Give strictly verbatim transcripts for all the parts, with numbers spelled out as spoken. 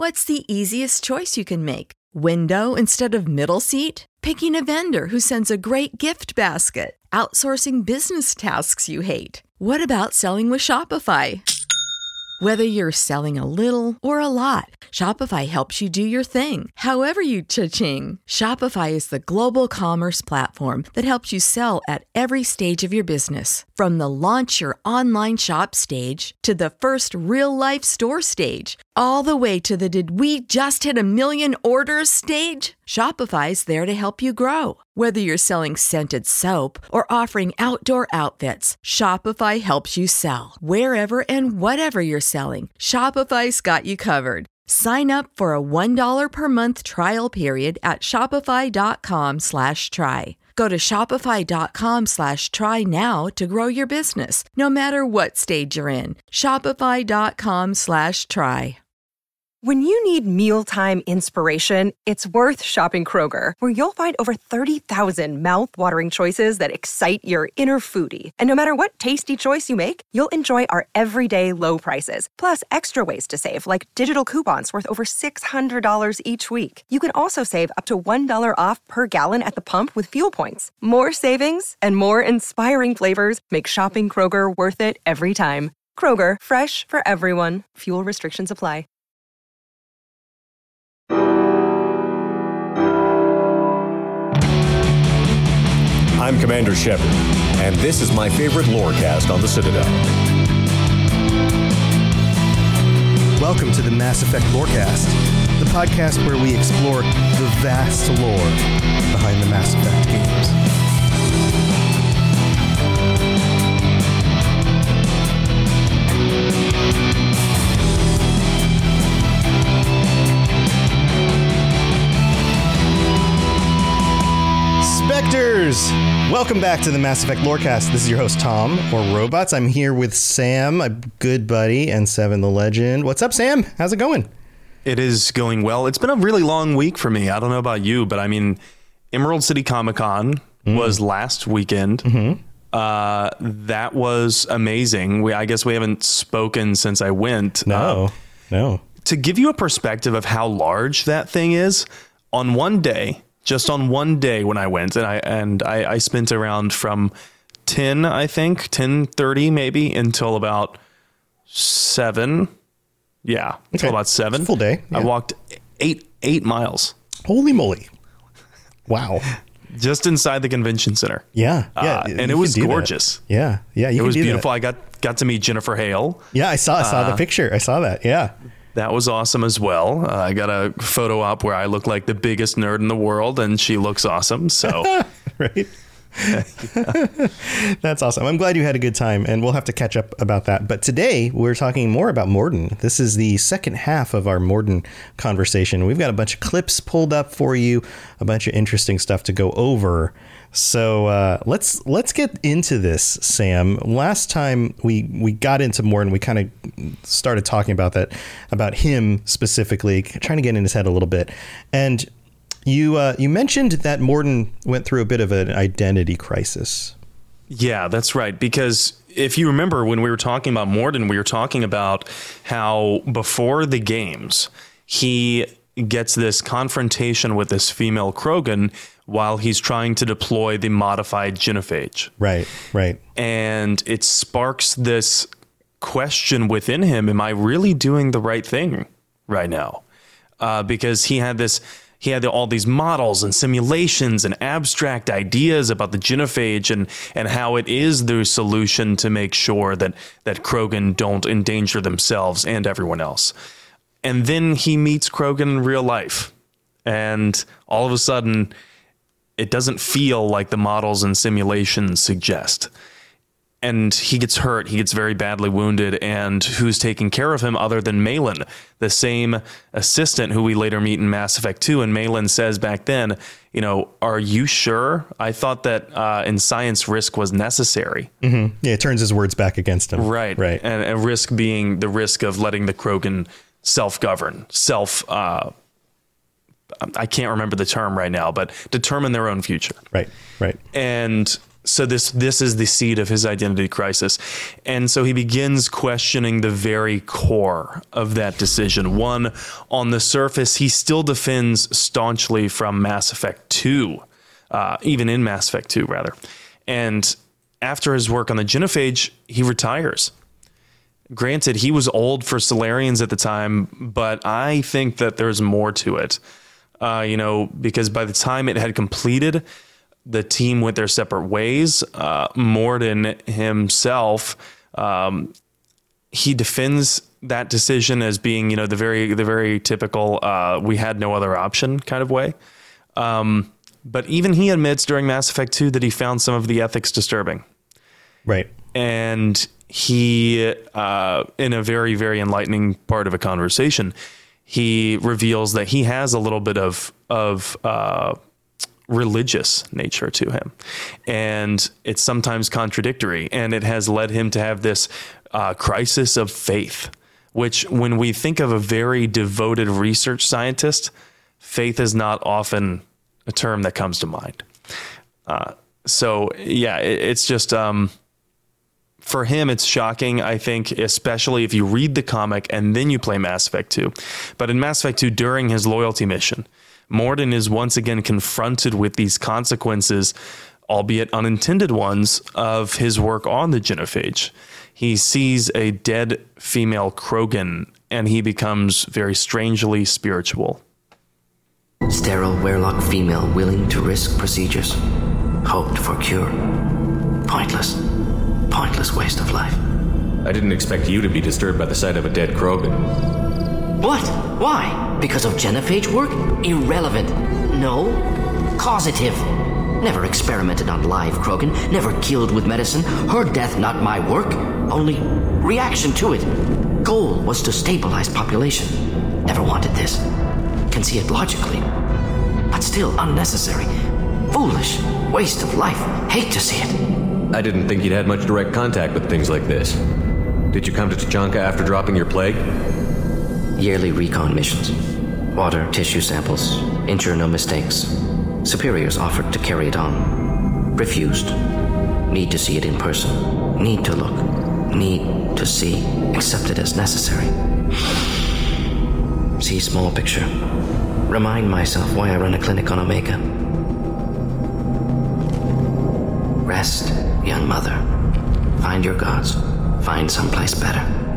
What's the easiest choice you can make? Window instead of middle seat? Picking a vendor who sends a great gift basket? Outsourcing business tasks you hate? What about selling with Shopify? Whether you're selling a little or a lot, Shopify helps you do your thing, however you cha-ching. Shopify is the global commerce platform that helps you sell at every stage of your business. From the launch your online shop stage to the first real-life store stage, all the way to the did we just hit a million orders stage. Shopify's there to help you grow. Whether you're selling scented soap or offering outdoor outfits, Shopify helps you sell. Wherever and whatever you're selling, Shopify's got you covered. Sign up for a one dollar per month trial period at shopify.com slash try. Go to shopify.com slash try now to grow your business, no matter what stage you're in. Shopify.com slash try. When you need mealtime inspiration, it's worth shopping Kroger, where you'll find over thirty thousand mouth-watering choices that excite your inner foodie. And no matter what tasty choice you make, you'll enjoy our everyday low prices, plus extra ways to save, like digital coupons worth over six hundred dollars each week. You can also save up to one dollar off per gallon at the pump with fuel points. More savings and more inspiring flavors make shopping Kroger worth it every time. Kroger, fresh for everyone. Fuel restrictions apply. I'm Commander Shepard, and this is my favorite lorecast on the Citadel. Welcome to the Mass Effect Lorecast, the podcast where we explore the vast lore behind the Mass Effect games. Spectres! Welcome back to the Mass Effect Lorecast. This is your host, Tom, or Robots. I'm here with Sam, a good buddy, and Seven the Legend. What's up, Sam? How's it going? It is going well. It's been a really long week for me. I don't know about you, but I mean, Emerald City Comic Con mm. was last weekend. Mm-hmm. Uh, that was amazing. We, I guess we haven't spoken since I went. No, uh, no. To give you a perspective of how large that thing is, on one day... Just on one day when I went, and I and I, I spent around from ten, I think, ten thirty maybe, until about seven. Yeah, okay. Until about seven. Full day. Yeah. I walked eight eight miles. Holy moly! Wow. Just inside the convention center. Yeah, yeah, uh, and it was gorgeous. That. Yeah, yeah, you it was beautiful. That. I got got to meet Jennifer Hale. Yeah, I saw I saw uh, the picture. I saw that. Yeah. That was awesome as well. Uh, I got a photo op where I look like the biggest nerd in the world, and she looks awesome. So, right. That's awesome. I'm glad you had a good time, and we'll have to catch up about that. But today we're talking more about Mordin. This is the second half of our Mordin conversation. We've got a bunch of clips pulled up for you, a bunch of interesting stuff to go over. So uh, let's let's get into this, Sam. Last time we we got into Mordin, we kind of started talking about that, about him specifically, trying to get in his head a little bit. And you uh, you mentioned that Mordin went through a bit of an identity crisis. Yeah, that's right. Because if you remember when we were talking about Mordin, we were talking about how before the games, he gets this confrontation with this female Krogan while he's trying to deploy the modified genophage. Right, right. And it sparks this question within him, am I really doing the right thing right now? Uh, because he had this, he had all these models and simulations and abstract ideas about the genophage and, and how it is the solution to make sure that, that Krogan don't endanger themselves and everyone else. And then he meets Krogan in real life. And all of a sudden, it doesn't feel like the models and simulations suggest. And he gets hurt. He gets very badly wounded. And who's taking care of him other than Malin, the same assistant who we later meet in Mass Effect two. And Malin says back then, you know, are you sure? I thought that uh, in science, risk was necessary. Mm-hmm. Yeah, it turns his words back against him. Right. Right. And, and risk being the risk of letting the Krogan self-govern, self, uh, I can't remember the term right now, but determine their own future. Right, right. And So this this is the seed of his identity crisis. And so he begins questioning the very core of that decision. One, on the surface, he still defends staunchly from Mass Effect two, uh, even in Mass Effect two, rather. And after his work on the Genophage, he retires. Granted, he was old for Solarians at the time, but I think that there's more to it. Uh, you know, because by the time it had completed, the team went their separate ways. Uh, Mordin himself, um, he defends that decision as being, you know, the very, the very typical, uh, we had no other option kind of way. Um, but even he admits during Mass Effect two that he found some of the ethics disturbing. Right. And he, uh, in a very, very enlightening part of a conversation, he reveals that he has a little bit of, of, uh, religious nature to him, and it's sometimes contradictory, and it has led him to have this uh, crisis of faith, which when we think of a very devoted research scientist, faith is not often a term that comes to mind. Uh, so yeah, it, it's just, um, for him, it's shocking, I think, especially if you read the comic and then you play Mass Effect two. But in Mass Effect two, during his loyalty mission, Mordin is once again confronted with these consequences, albeit unintended ones, of his work on the Genophage. He sees a dead female Krogan, and he becomes very strangely spiritual. Sterile Werlock female willing to risk procedures. Hoped for cure. Pointless. Pointless waste of life. I didn't expect you to be disturbed by the sight of a dead Krogan. What? Why? Because of Genophage work? Irrelevant. No. Causative. Never experimented on live Krogan. Never killed with medicine. Her death, not my work. Only reaction to it. Goal was to stabilize population. Never wanted this. Can see it logically. But still unnecessary. Foolish. Waste of life. Hate to see it. I didn't think you'd had much direct contact with things like this. Did you come to Tuchanka after dropping your plague? Yearly recon missions. Water, tissue samples. Ensure no mistakes. Superiors offered to carry it on. Refused. Need to see it in person. Need to look. Need to see. Accepted as necessary. See small picture. Remind myself why I run a clinic on Omega. Rest, young mother. Find your gods. Find someplace better.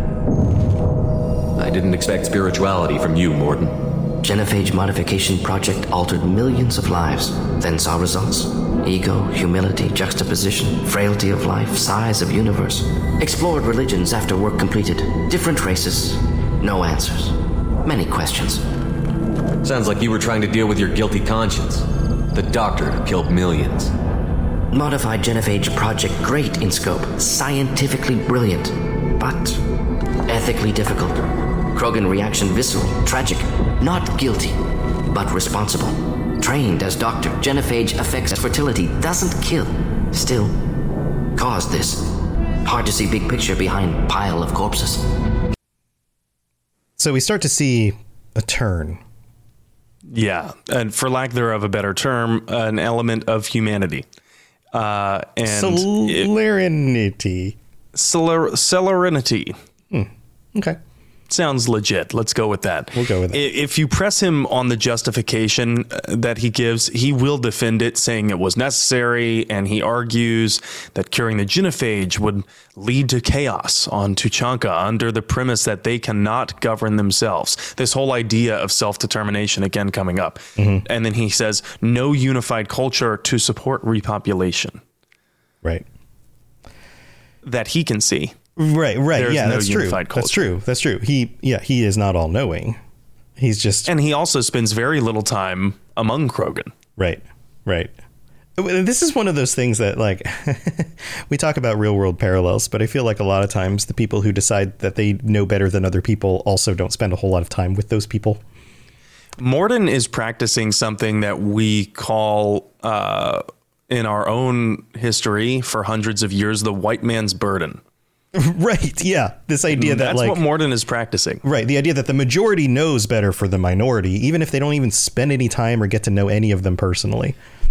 I didn't expect spirituality from you, Mordin. Genophage modification project altered millions of lives, then saw results. Ego, humility, juxtaposition, frailty of life, size of universe. Explored religions after work completed. Different races. No answers. Many questions. Sounds like you were trying to deal with your guilty conscience. The doctor who killed millions. Modified Genophage project great in scope. Scientifically brilliant. But ethically difficult. Krogan reaction visceral, tragic. Not guilty, but responsible. Trained as doctor, Genophage affects fertility, doesn't kill. Still, caused this. Hard to see big picture behind pile of corpses. So we start to see a turn. Yeah, and for lack thereof a better term, an element of humanity. Uh, and Celerinity. Celer- Celerinity. Hmm. Okay. Sounds legit. Let's go with that. We'll go with that. If you press him on the justification that he gives, he will defend it, saying it was necessary, and he argues that curing the Genophage would lead to chaos on Tuchanka under the premise that they cannot govern themselves. This whole idea of self-determination again coming up. Mm-hmm. And then he says, no unified culture to support repopulation. Right. That he can see. Right, right. There's yeah, no that's true. unified culture. That's true. That's true. He, yeah, he is not all knowing. He's just, and he also spends very little time among Krogan. Right, right. This is one of those things that, like, we talk about real world parallels, but I feel like a lot of times the people who decide that they know better than other people also don't spend a whole lot of time with those people. Mordin is practicing something that we call, uh, in our own history for hundreds of years, the white man's burden. Right. Yeah. This idea that that's like what Mordin is practicing. Right. The idea that the majority knows better for the minority, even if they don't even spend any time or get to know any of them personally.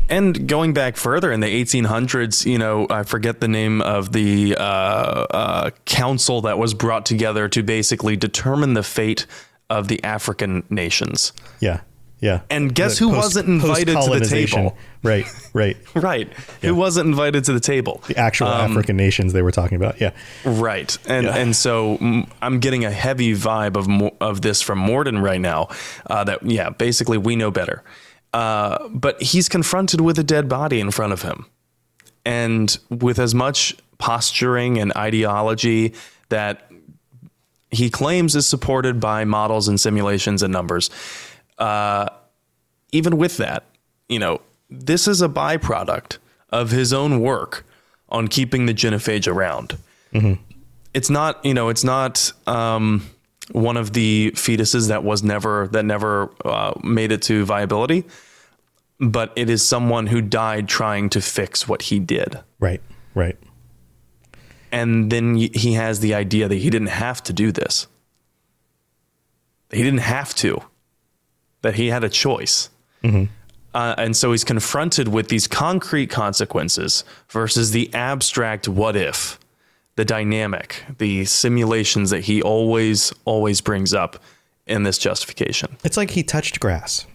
And going back further in the eighteen hundreds, you know, I forget the name of the uh, uh, council that was brought together to basically determine the fate of the African nations. Yeah. Yeah. And guess The who post- wasn't invited to the post-colonization. table? Right. Right. Right. Yeah. Who wasn't invited to the table? The actual Um, African nations they were talking about. Yeah. Right. And Yeah. and so mm, I'm getting a heavy vibe of mo- of this from Morden right now. Uh, that, yeah, basically we know better. Uh, but he's confronted with a dead body in front of him. And with as much posturing and ideology that he claims is supported by models and simulations and numbers, uh, even with that, you know, this is a byproduct of his own work on keeping the genophage around. Mm-hmm. It's not, you know, it's not um, one of the fetuses that was never, that never uh, made it to viability, but it is someone who died trying to fix what he did. Right. Right. And then he has the idea that he didn't have to do this. He didn't have to, that he had a choice. Mm-hmm. Uh, and so he's confronted with these concrete consequences versus the abstract what if, the dynamic, the simulations that he always, always brings up in this justification. It's like he touched grass.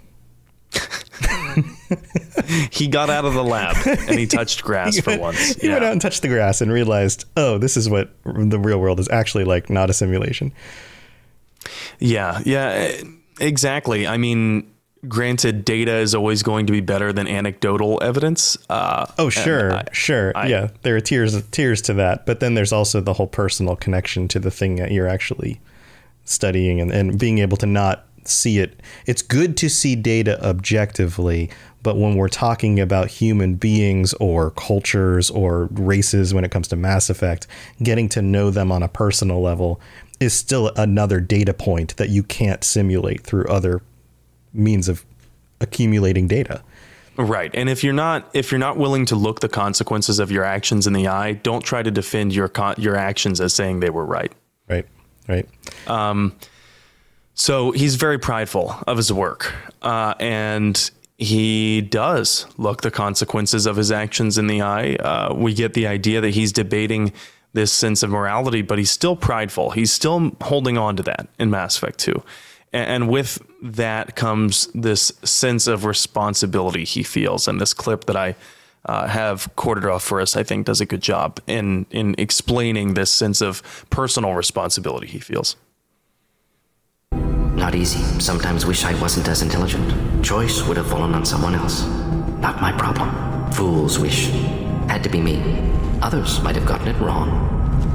He got out of the lab and he touched grass he for went, once. He yeah. went out and touched the grass and realized, oh, this is what the real world is actually like, not a simulation. Yeah, yeah, exactly. I mean, granted, data is always going to be better than anecdotal evidence. Uh, oh, sure, I, sure. I, yeah, there are tiers, tiers to that. But then there's also the whole personal connection to the thing that you're actually studying and, and being able to not see it. It's good to see data objectively, but when we're talking about human beings or cultures or races, when it comes to Mass Effect, getting to know them on a personal level is still another data point that you can't simulate through other means of accumulating data. Right. And if you're not if you're not willing to look the consequences of your actions in the eye, don't try to defend your con- your actions as saying they were right. Right. Right. Um, so he's very prideful of his work, uh, and he does look the consequences of his actions in the eye. Uh, we get the idea that he's debating this sense of morality, but he's still prideful. He's still holding on to that in Mass Effect two. And with that comes this sense of responsibility he feels. And this clip that I uh, have quartered off for us, I think, does a good job in, in explaining this sense of personal responsibility he feels. Not easy. Sometimes wish I wasn't as intelligent. Choice would have fallen on someone else. Not my problem. Fool's wish. Had to be me. Others might have gotten it wrong.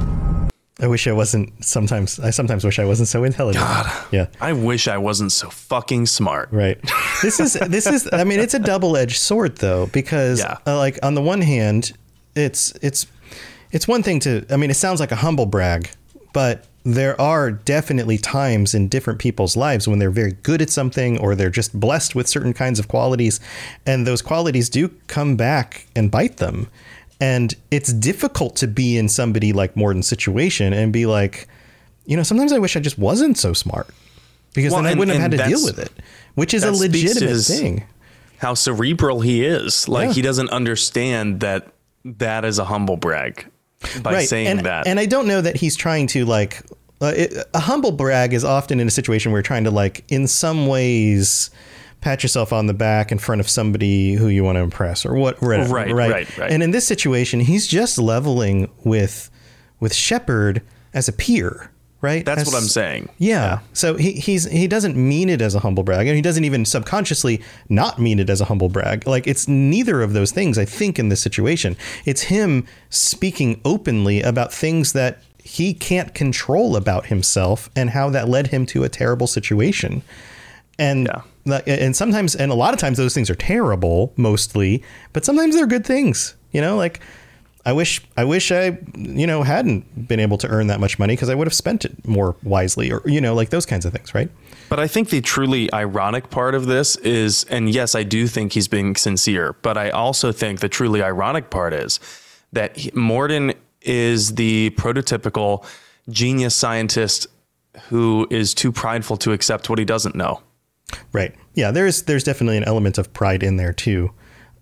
I wish I wasn't sometimes. I sometimes wish I wasn't so intelligent. God, yeah. I wish I wasn't so fucking smart. Right. This is this is. I mean, it's a double-edged sword though, because Yeah. uh, like on the one hand, it's it's it's one thing to. I mean, it sounds like a humble brag, but there are definitely times in different people's lives when they're very good at something or they're just blessed with certain kinds of qualities, and those qualities do come back and bite them. And it's difficult to be in somebody like Morden's situation and be like, you know, sometimes I wish I just wasn't so smart, because Well, then I and- wouldn't have and had to deal that's- with it, which is a that speaks to legitimate his- thing. How cerebral he is. Like Yeah. he doesn't understand that that is a humble brag by saying and, that. And I don't know that he's trying to like uh, it, a humble brag is often in a situation where you're trying to like in some ways pat yourself on the back in front of somebody who you want to impress or what. Whatever, Right, right, right, right. And in this situation, he's just leveling with with Shepard as a peer. Right. That's As- what I'm saying. Yeah. So he he's he doesn't mean it as a humble brag, and he doesn't even subconsciously not mean it as a humble brag. Like it's neither of those things, I think, in this situation. It's him speaking openly about things that he can't control about himself and how that led him to a terrible situation. And Yeah. like, and sometimes and a lot of times those things are terrible, mostly, but sometimes they're good things. You know, like I wish I wish I, you know, hadn't been able to earn that much money because I would have spent it more wisely, or, you know, like those kinds of things. Right. But I think the truly ironic part of this is, and yes, I do think he's being sincere, but I also think the truly ironic part is that he, Morden is the prototypical genius scientist who is too prideful to accept what he doesn't know. Right. Yeah. There's there's definitely an element of pride in there, too.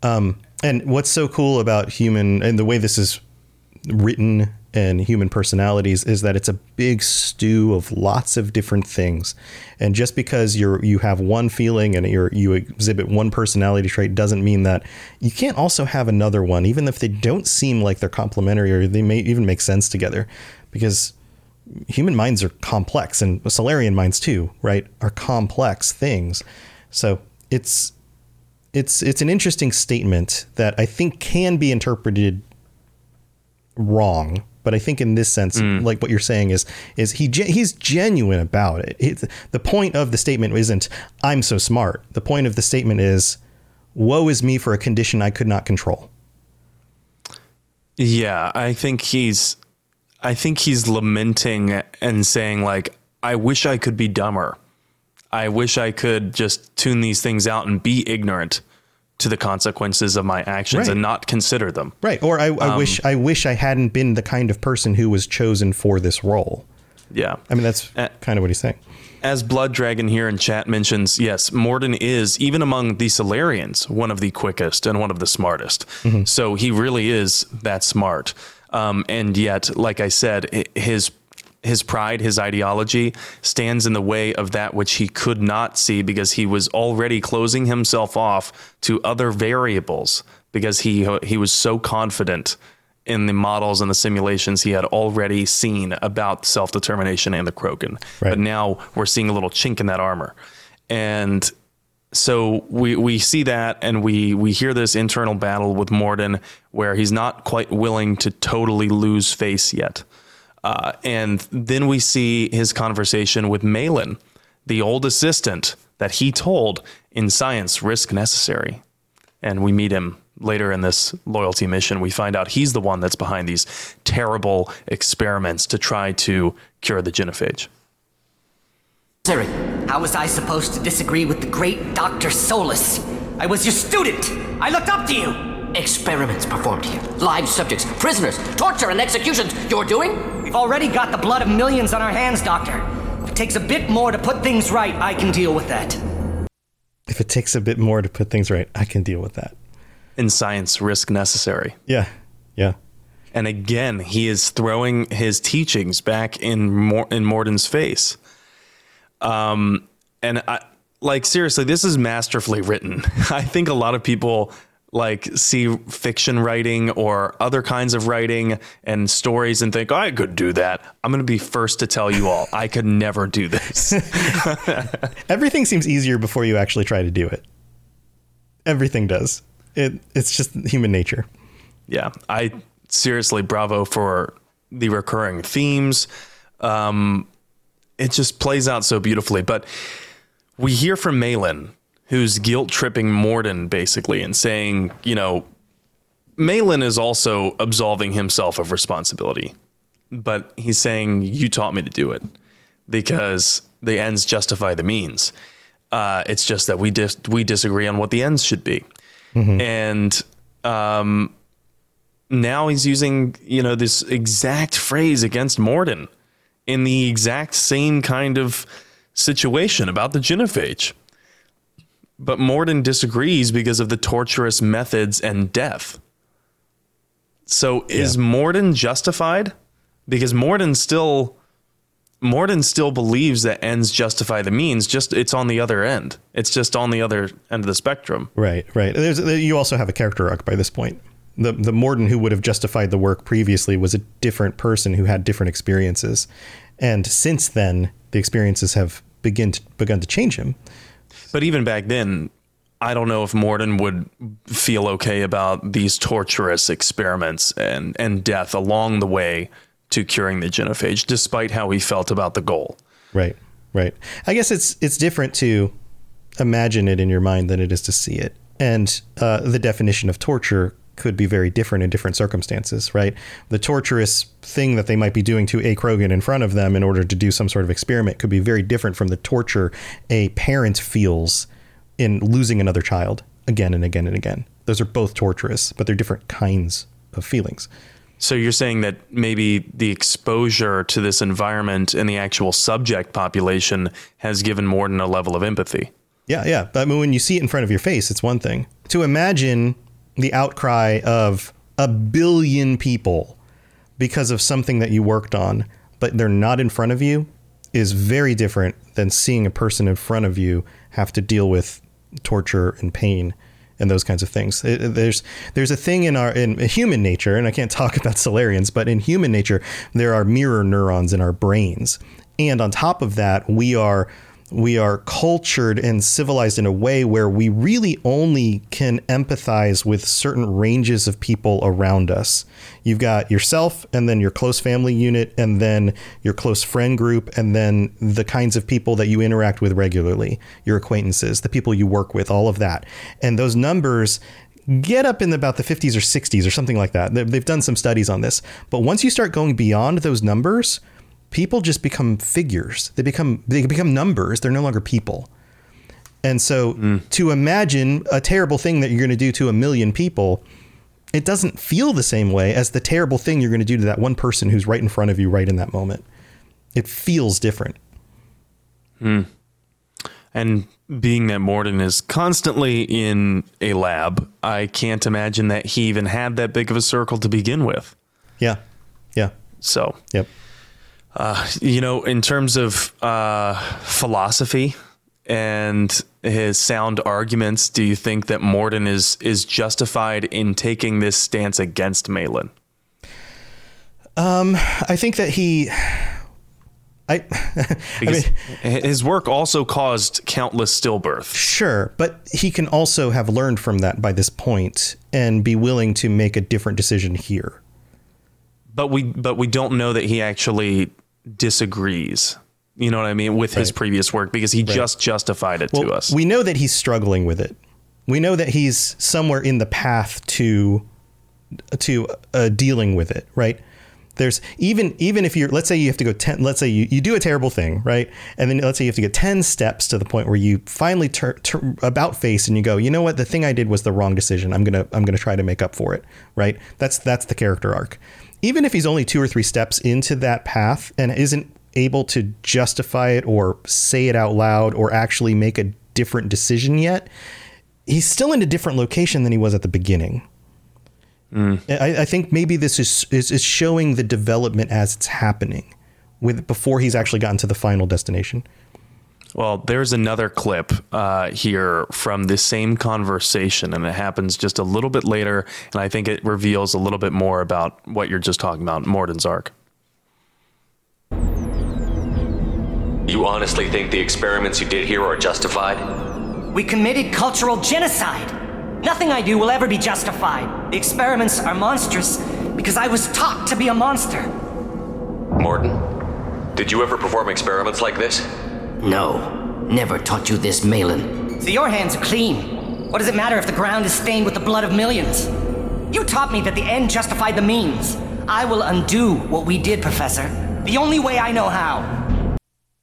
Um, and what's so cool about human and the way this is written and human personalities is that it's a big stew of lots of different things. And just because you're you have one feeling and you're you exhibit one personality trait doesn't mean that you can't also have another one, even if they don't seem like they're complementary or they may even make sense together, because human minds are complex, and Solarian minds too, right, are complex things. So it's it's it's an interesting statement that I think can be interpreted wrong. But I think in this sense, mm. like what you're saying is, is he he's genuine about it. It's, the point of the statement isn't, I'm so smart. The point of the statement is, woe is me for a condition I could not control. Yeah, I think he's, I think he's lamenting and saying like, I wish I could be dumber. I wish I could just tune these things out and be ignorant to the consequences of my actions, right, and not consider them. Right. Or I, I um, wish I wish I hadn't been the kind of person who was chosen for this role. Yeah. I mean, that's uh, kind of what he's saying. As Blood Dragon here in chat mentions, yes, Morden is, even among the Solarians, one of the quickest and one of the smartest. Mm-hmm. So he really is that smart. Um, and yet, like I said, his his pride, his ideology stands in the way of that which he could not see, because he was already closing himself off to other variables, because he he was so confident in the models and the simulations he had already seen about self-determination and the Krogan. Right. But now we're seeing a little chink in that armor. And so we we see that, and we we hear this internal battle with Morden where he's not quite willing to totally lose face yet. Uh, and then we see his conversation with Malin, the old assistant that he told in science, risk necessary. And we meet him later in this loyalty mission. We find out he's the one that's behind these terrible experiments to try to cure the genophage. Siri, how was I supposed to disagree with the great Doctor Solus? I was your student. I looked up to you. Experiments performed here. Live subjects, prisoners, torture and executions. You're doing? We've already got the blood of millions on our hands, Doctor. If it takes a bit more to put things right, I can deal with that. If it takes a bit more to put things right, I can deal with that. In science, risk necessary. Yeah, yeah. And again, he is throwing his teachings back in Mor- in Morden's face. Um, and I, like, seriously, this is masterfully written. I think a lot of people like see fiction writing or other kinds of writing and stories and think, oh, I could do that. I'm going to be first to tell you all, I could never do this. Everything seems easier before you actually try to do it. Everything does. It It's just human nature. Yeah, I seriously, bravo for the recurring themes. Um, it just plays out so beautifully. But we hear from Malin, who's guilt tripping Morden basically and saying, you know, Malin is also absolving himself of responsibility, but he's saying, you taught me to do it because the ends justify the means. Uh, it's just that we dis- we disagree on what the ends should be. Mm-hmm. And um, now he's using, you know, this exact phrase against Morden in the exact same kind of situation about the genophage. But Morden disagrees because of the torturous methods and death. So is yeah. Morden justified? Because Morden still Morden still believes that ends justify the means. Just it's on the other end. It's just on the other end of the spectrum. Right, right. There's, you also have a character arc by this point. The the Morden who would have justified the work previously was a different person who had different experiences, and since then the experiences have begin to, begun to change him. But even back then, I don't know if Morden would feel okay about these torturous experiments and, and death along the way to curing the genophage, despite how he felt about the goal. Right, right. I guess it's it's different to imagine it in your mind than it is to see it. And uh, the definition of torture could be very different in different circumstances, right? The torturous thing that they might be doing to a Krogan in front of them in order to do some sort of experiment could be very different from the torture a parent feels in losing another child again and again and again. Those are both torturous, but they're different kinds of feelings. So you're saying that maybe the exposure to this environment and the actual subject population has given Morden a level of empathy. Yeah, yeah. I mean, when you see it in front of your face, it's one thing. To imagine the outcry of a billion people because of something that you worked on, but they're not in front of you, is very different than seeing a person in front of you have to deal with torture and pain and those kinds of things. It, there's there's a thing in our in human nature, and I can't talk about Solarians, but in human nature, there are mirror neurons in our brains. And on top of that, we are we are cultured and civilized in a way where we really only can empathize with certain ranges of people around us. You've got yourself, and then your close family unit, and then your close friend group, and then the kinds of people that you interact with regularly, your acquaintances, the people you work with, all of that. And those numbers get up in about the fifties or sixties or something like that. They've done some studies on this. But once you start going beyond those numbers, people just become figures. They become they become numbers. They're no longer people. And so mm. to imagine a terrible thing that you're going to do to a million people, it doesn't feel the same way as the terrible thing you're going to do to that one person who's right in front of you right in that moment. It feels different. Mm. And being that Morden is constantly in a lab, I can't imagine that he even had that big of a circle to begin with. Yeah. Yeah. So, yep. Uh, you know, in terms of uh, philosophy and his sound arguments, do you think that Morden is is justified in taking this stance against Malin? Um, I think that he, I, because I mean, his work also caused countless stillbirths. Sure, but he can also have learned from that by this point and be willing to make a different decision here. But we, but we don't know that he actually disagrees, you know what I mean, with right. his previous work, because he right. just justified it well, to us. We know that he's struggling with it. We know that he's somewhere in the path to to uh, dealing with it, right? There's even even if you're, let's say you have to go ten, let's say you, you do a terrible thing, right? And then let's say you have to get ten steps to the point where you finally turn tur- about face and you go, you know what, the thing I did was the wrong decision. I'm gonna I'm gonna try to make up for it, right? That's that's the character arc. Even if he's only two or three steps into that path and isn't able to justify it or say it out loud or actually make a different decision yet, he's still in a different location than he was at the beginning. Mm. I, I think maybe this is, is is showing the development as it's happening with before he's actually gotten to the final destination. Well, there's another clip uh, here from this same conversation, and it happens just a little bit later, and I think it reveals a little bit more about what you're just talking about, Morden's arc. You honestly think the experiments you did here are justified? We committed cultural genocide. Nothing I do will ever be justified. The experiments are monstrous because I was taught to be a monster. Morden, did you ever perform experiments like this? No, never taught you this, Malin. So your hands are clean. What does it matter if the ground is stained with the blood of millions? You taught me that the end justified the means. I will undo what we did, Professor. The only way I know how.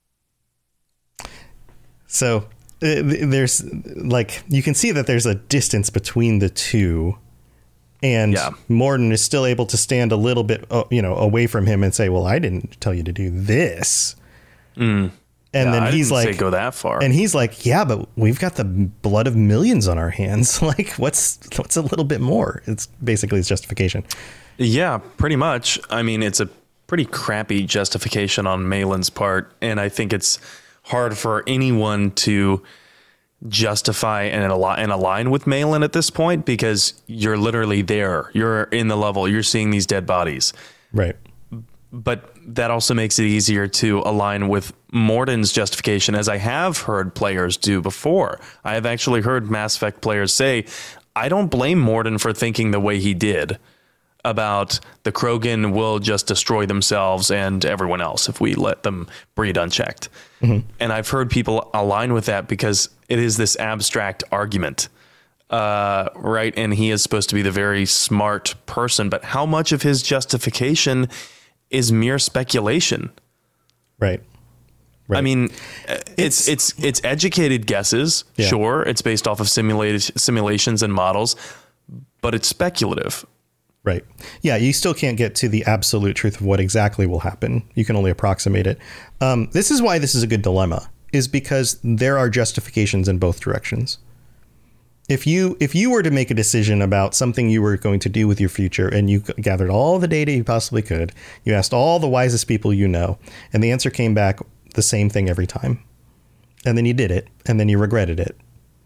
So uh, there's like, you can see that there's a distance between the two. And yeah. Morden is still able to stand a little bit, uh, you know, away from him and say, well, I didn't tell you to do this. Mm. And yeah, then I he's didn't like, say go that far. And he's like, yeah, but we've got the blood of millions on our hands. Like, what's what's a little bit more? It's basically his justification. Yeah, pretty much. I mean, it's a pretty crappy justification on Malin's part. And I think it's hard for anyone to justify and, al- and align with Malin at this point, because you're literally there. You're in the level. You're seeing these dead bodies. Right. But that also makes it easier to align with Morden's justification, as I have heard players do before. I have actually heard Mass Effect players say, I don't blame Morden for thinking the way he did about the Krogan will just destroy themselves and everyone else if we let them breed unchecked. Mm-hmm. And I've heard people align with that because it is this abstract argument. Uh, right. And he is supposed to be the very smart person. But how much of his justification is mere speculation? Right. Right. I mean, it's, it's, it's, it's educated guesses. Yeah. Sure. It's based off of simulated simulations and models, but it's speculative. Right. Yeah. You still can't get to the absolute truth of what exactly will happen. You can only approximate it. Um, this is why this is a good dilemma, is because there are justifications in both directions. If you if you were to make a decision about something you were going to do with your future, and you gathered all the data you possibly could, you asked all the wisest people you know, and the answer came back the same thing every time, and then you did it, and then you regretted it,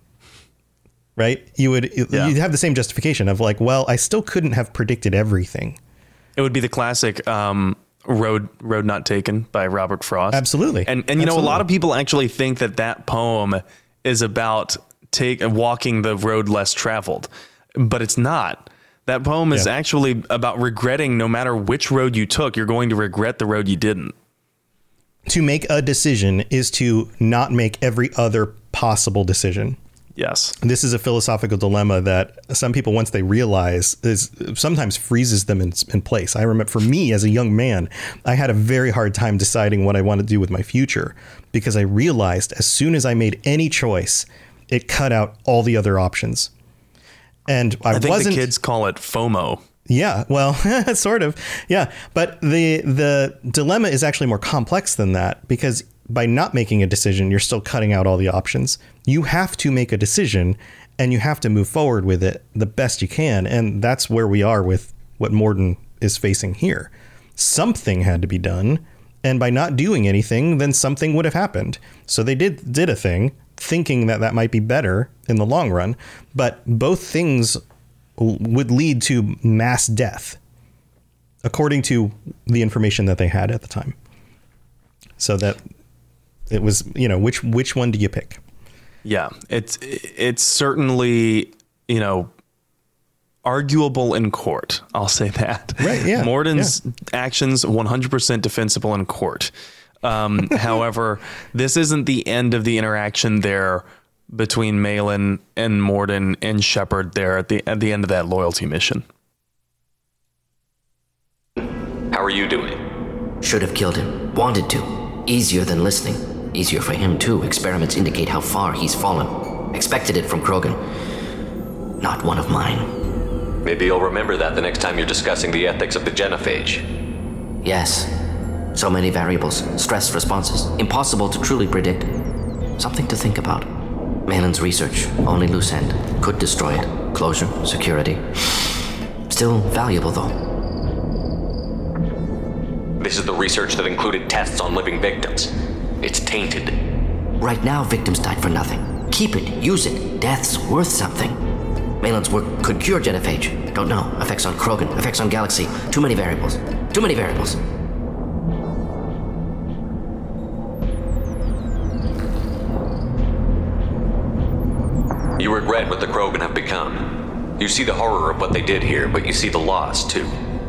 right? You would yeah. you'd have the same justification of like, well, I still couldn't have predicted everything. It would be the classic um, road road not taken by Robert Frost. Absolutely, and and you Absolutely. know a lot of people actually think that that poem is about take walking the road less traveled, but it's not. That poem is yeah. actually about regretting no matter which road you took, you're going to regret the road you didn't. To make a decision is to not make every other possible decision. Yes. This is a philosophical dilemma that some people, once they realize, is sometimes freezes them in, in place. I remember for me as a young man, I had a very hard time deciding what I want to do with my future, because I realized as soon as I made any choice, it cut out all the other options. And I, I think wasn't, the kids call it FOMO. Yeah, well, sort of. Yeah. But the the dilemma is actually more complex than that, because by not making a decision, you're still cutting out all the options. You have to make a decision, and you have to move forward with it the best you can. And that's where we are with what Morden is facing here. Something had to be done. And by not doing anything, then something would have happened. So they did did a thing, thinking that that might be better in the long run. But both things would lead to mass death, according to the information that they had at the time. So that it was, you know, which which one do you pick? Yeah, it's it's certainly, you know, arguable in court. I'll say that. Right. Yeah. Morden's yeah. actions one hundred percent defensible in court. Um, however, this isn't the end of the interaction there between Malin and Morden and Shepard there at the at the end of that loyalty mission. How are you doing? Should have killed him. Wanted to. Easier than listening. Easier for him, too. Experiments indicate how far he's fallen. Expected it from Krogan. Not one of mine. Maybe you'll remember that the next time you're discussing the ethics of the genophage. Yes. So many variables. Stress responses. Impossible to truly predict. Something to think about. Malin's research. Only loose end. Could destroy it. Closure. Security. Still valuable, though. This is the research that included tests on living victims. It's tainted. Right now, victims died for nothing. Keep it. Use it. Death's worth something. Malin's work could cure genophage. Don't know. Effects on Krogan. Effects on Galaxy. Too many variables. Too many variables. You regret what the Krogan have become. You see the horror of what they did here, but you see the loss, too.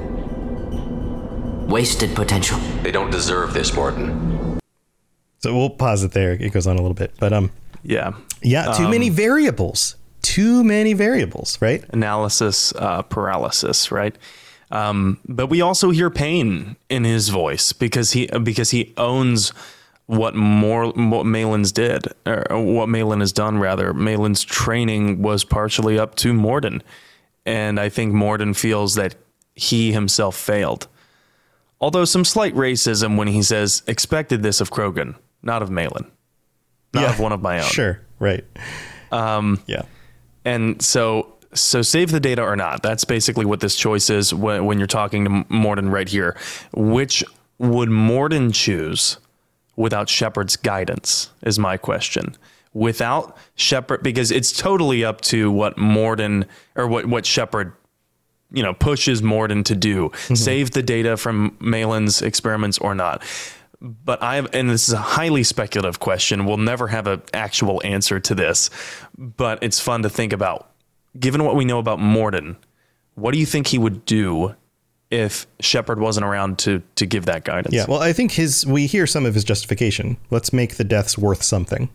Wasted potential. They don't deserve this, Morden. So we'll pause it there. It goes on a little bit, but um, yeah, yeah, too um, many variables. Too many variables, right? Analysis uh, paralysis, right? Um, but we also hear pain in his voice because he because he owns what more what Malin's did, or what Malin has done. Rather, Malin's training was partially up to Morden, and I think Morden feels that he himself failed. Although some slight racism when he says, expected this of Krogan, not of Malin, not yeah, of one of my own. Sure. Right. Um, yeah. And so, so save the data or not. That's basically what this choice is when, when you're talking to Morden right here. Which would Morden choose without Shepard's guidance is my question. Without Shepard, because it's totally up to what Morden or what, what Shepard you know, pushes Morden to do, mm-hmm. save the data from Malin's experiments or not. But I've, and this is a highly speculative question. We'll never have an actual answer to this, but it's fun to think about. Given what we know about Morden, what do you think he would do if Shepard wasn't around to, to give that guidance? Yeah. Well, I think his, we hear some of his justification. Let's make the deaths worth something.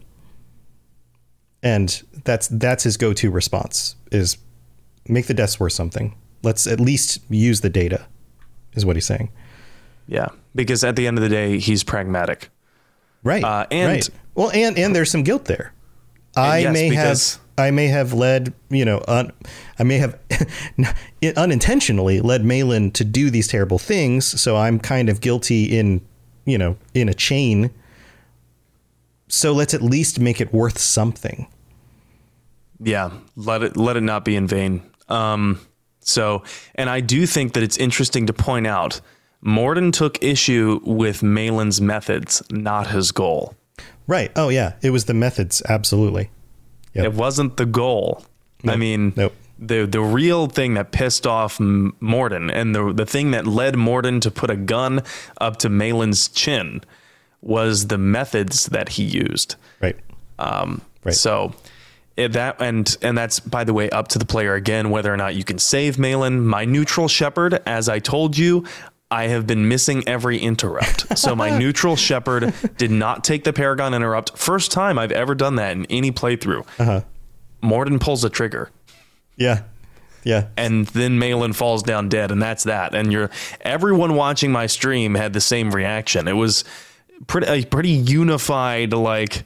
And that's, that's his go-to response is make the deaths worth something. Let's at least use the data, is what he's saying. Yeah, because at the end of the day, he's pragmatic. Right. Uh, and right. Well, and and there's some guilt there. I yes, may because, have I may have led, you know, un, I may have unintentionally led Malin to do these terrible things. So I'm kind of guilty in, you know, in a chain. So let's at least make it worth something. Yeah, let it let it not be in vain. Um, so, and I do think that it's interesting to point out, Morden took issue with Malin's methods, not his goal. Right. Oh, yeah. It was the methods. Absolutely. Yep. It wasn't the goal. Nope. I mean, nope. the the real thing that pissed off Morden, and the the thing that led Morden to put a gun up to Malin's chin, was the methods that he used. Right. Um, right. So it, that and and that's, by the way, up to the player again whether or not you can save Malin. My neutral shepherd, as I told you, I have been missing every interrupt. So my neutral shepherd did not take the Paragon interrupt. First time I've ever done that in any playthrough. Uh-huh. Morden pulls the trigger. Yeah. Yeah. And then Malin falls down dead, and that's that. And you're everyone watching my stream had the same reaction. It was pretty a pretty unified, like,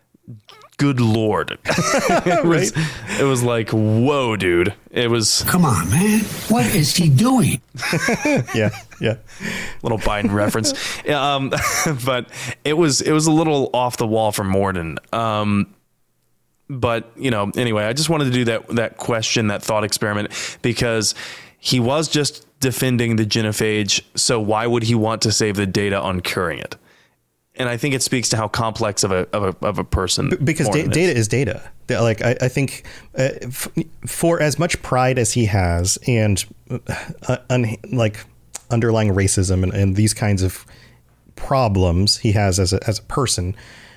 good Lord. it was right? It was like, whoa, dude. It was, come on, man. What is he doing? yeah. Yeah. Little Biden reference. Um, but it was it was a little off the wall for Morden. Um, but, you know, anyway, I just wanted to do that that question, that thought experiment, because he was just defending the genophage. So why would he want to save the data on curing it? And I think it speaks to how complex of a of a, of a person. B- because da- is. data is data. Like, I, I think uh, f- for as much pride as he has, and uh, un- like underlying racism and, and these kinds of problems he has as a, as a person,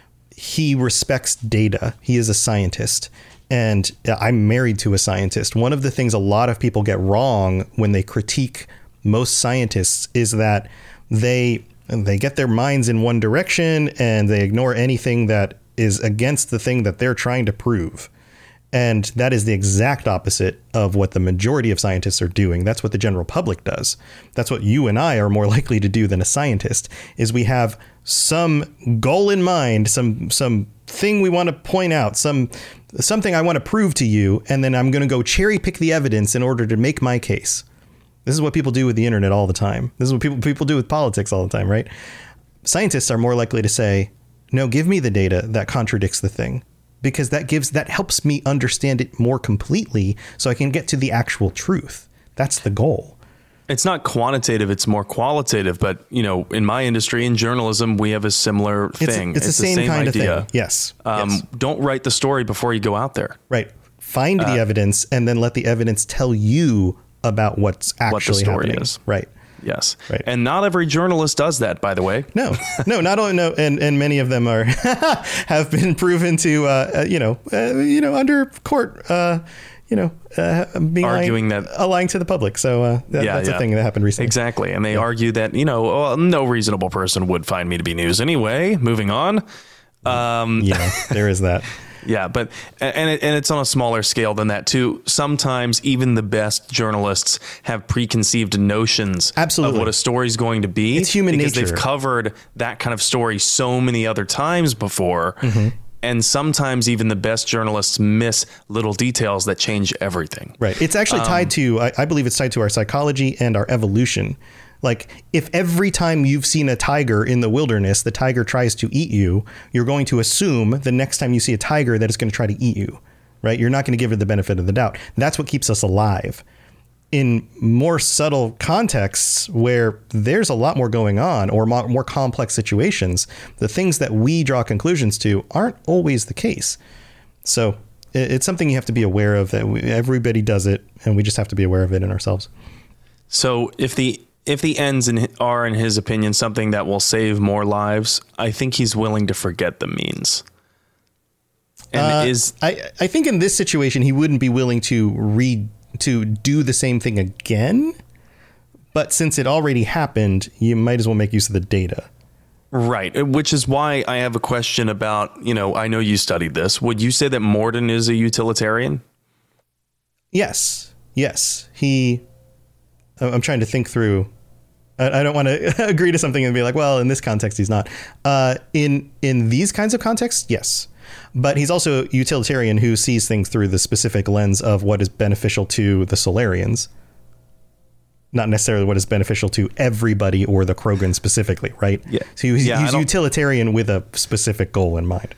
he respects data. He is a scientist. And I'm married to a scientist. One of the things a lot of people get wrong when they critique most scientists is that they they get their minds in one direction and they ignore anything that is against the thing that they're trying to prove. And that is the exact opposite of what the majority of scientists are doing. That's what the general public does. That's what you and I are more likely to do than a scientist, is we have some goal in mind, some some thing we want to point out, some something I want to prove to you, and then I'm going to go cherry pick the evidence in order to make my case. This is what people do with the internet all the time. This is what people people do with politics all the time, right? Scientists are more likely to say, no, give me the data that contradicts the thing, because that gives that helps me understand it more completely so I can get to the actual truth. That's the goal. It's not quantitative, it's more qualitative. But, you know, in my industry, in journalism, we have a similar thing. It's, it's, it's the, same, the same kind idea. Of thing. Yes. Um, yes. Don't write the story before you go out there. Right. Find uh, the evidence and then let the evidence tell you about what's actually what the story happening. Is. Right. Yes. Right. And not every journalist does that, by the way. No, no, not only no. And, and many of them are have been proven to, uh, you know, uh, you know, under court, uh, you know, uh, being arguing lying, that uh, lying to the public. So uh, that, yeah, that's yeah. a thing that happened recently. Exactly. And they yeah. argue that, you know, well, no reasonable person would find me to be news anyway. Moving on. Um, yeah, there is that. Yeah, but and it, and it's on a smaller scale than that too. Sometimes even the best journalists have preconceived notions Absolutely. of what a story is going to be. It's human because nature. They've covered that kind of story so many other times before. Mm-hmm. And sometimes even the best journalists miss little details that change everything. Right. It's actually tied um, to, I, I believe it's tied to our psychology and our evolution. Like, if every time you've seen a tiger in the wilderness, the tiger tries to eat you, you're going to assume the next time you see a tiger that it's going to try to eat you, right? You're not going to give it the benefit of the doubt. That's what keeps us alive. In more subtle contexts where there's a lot more going on, or more, more complex situations, the things that we draw conclusions to aren't always the case. So it, it's something you have to be aware of, that we, everybody does it, and we just have to be aware of it in ourselves. So if the If the ends in, are, in his opinion, something that will save more lives, I think he's willing to forget the means. And uh, is I, I think in this situation, he wouldn't be willing to read to do the same thing again. But since it already happened, you might as well make use of the data. Right. Which is why I have a question about, you know, I know you studied this. Would you say that Morden is a utilitarian? Yes. Yes. He... I'm trying to think through. I, I don't want to agree to something and be like, well, in this context, he's not. Uh, in in these kinds of contexts, yes. But he's also a utilitarian who sees things through the specific lens of what is beneficial to the Solarians, not necessarily what is beneficial to everybody or the Krogan specifically, right? Yeah. So he's, yeah, he's utilitarian with a specific goal in mind.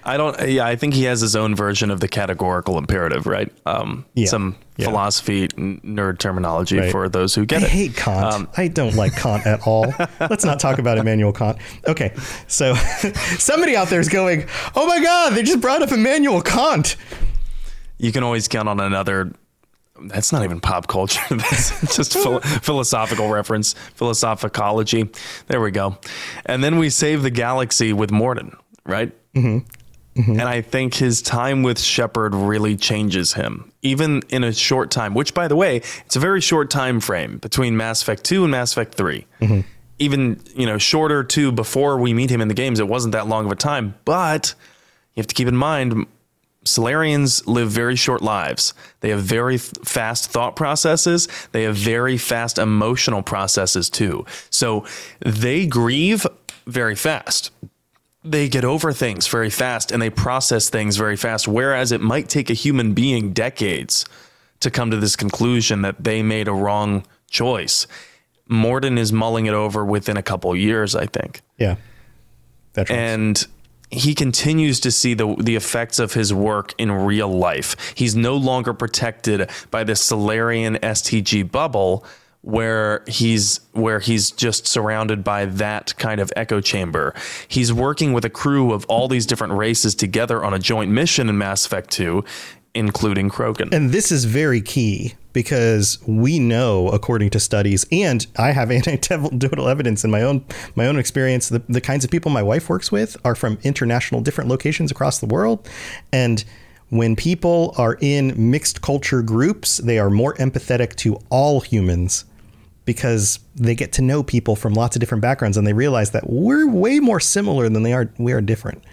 I don't. Yeah, I think he has his own version of the categorical imperative, right? Um, Yeah. Some Yeah. philosophy n- nerd terminology Right. for those who get I it. hate Kant. Um, I don't like Kant at all. Let's not talk about Immanuel Kant. Okay, so somebody out there is going, "Oh my God, they just brought up Immanuel Kant." You can always count on another. That's not even pop culture. That's just phil- philosophical reference, philosophicology. There we go. And then we save the galaxy with Morden, right? Mm-hmm. Mm-hmm. And I think his time with Shepard really changes him, even in a short time, which, by the way, it's a very short time frame between Mass Effect two and Mass Effect three. Mm-hmm. Even, you know, shorter too before we meet him in the games. It wasn't that long of a time, but you have to keep in mind, Salarians live very short lives. They have very th- fast thought processes. They have very fast emotional processes too. So they grieve very fast. They get over things very fast and they process things very fast. Whereas it might take a human being decades to come to this conclusion that they made a wrong choice. Morden is mulling it over within a couple of years, I think. Yeah, that's right. And he continues to see the the effects of his work in real life. He's no longer protected by the Salarian S T G bubble where he's where he's just surrounded by that kind of echo chamber. He's working with a crew of all these different races together on a joint mission in Mass Effect two, including Krogan. And this is very key because we know, according to studies, and I have anecdotal evidence in my own my own experience, the, the kinds of people my wife works with are from international different locations across the world. And when people are in mixed culture groups, they are more empathetic to all humans because they get to know people from lots of different backgrounds and they realize that we're way more similar than they are we are different.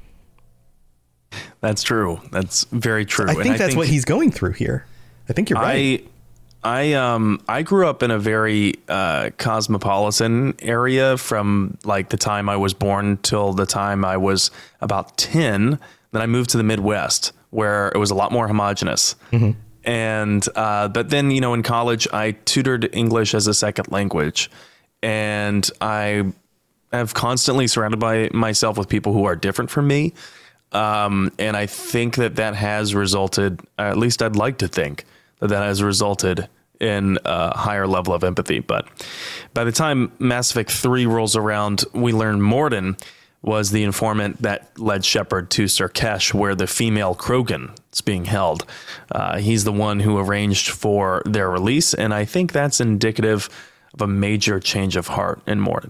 That's true. That's very true. I think and I that's think what he's going through here. I think you're right. I, I, um, I grew up in a very uh, cosmopolitan area from like the time I was born till the time I was about ten. Then I moved to the Midwest where it was a lot more homogenous. Mm-hmm. And uh, but then, you know, in college, I tutored English as a second language. And I have constantly surrounded by myself with people who are different from me. Um, and I think that that has resulted, at least I'd like to think that that has resulted in a higher level of empathy. But by the time Mass Effect three rolls around, we learn Morden was the informant that led Shepard to Surkesh, where the female Krogan is being held. Uh, he's the one who arranged for their release. And I think that's indicative of a major change of heart in Morden.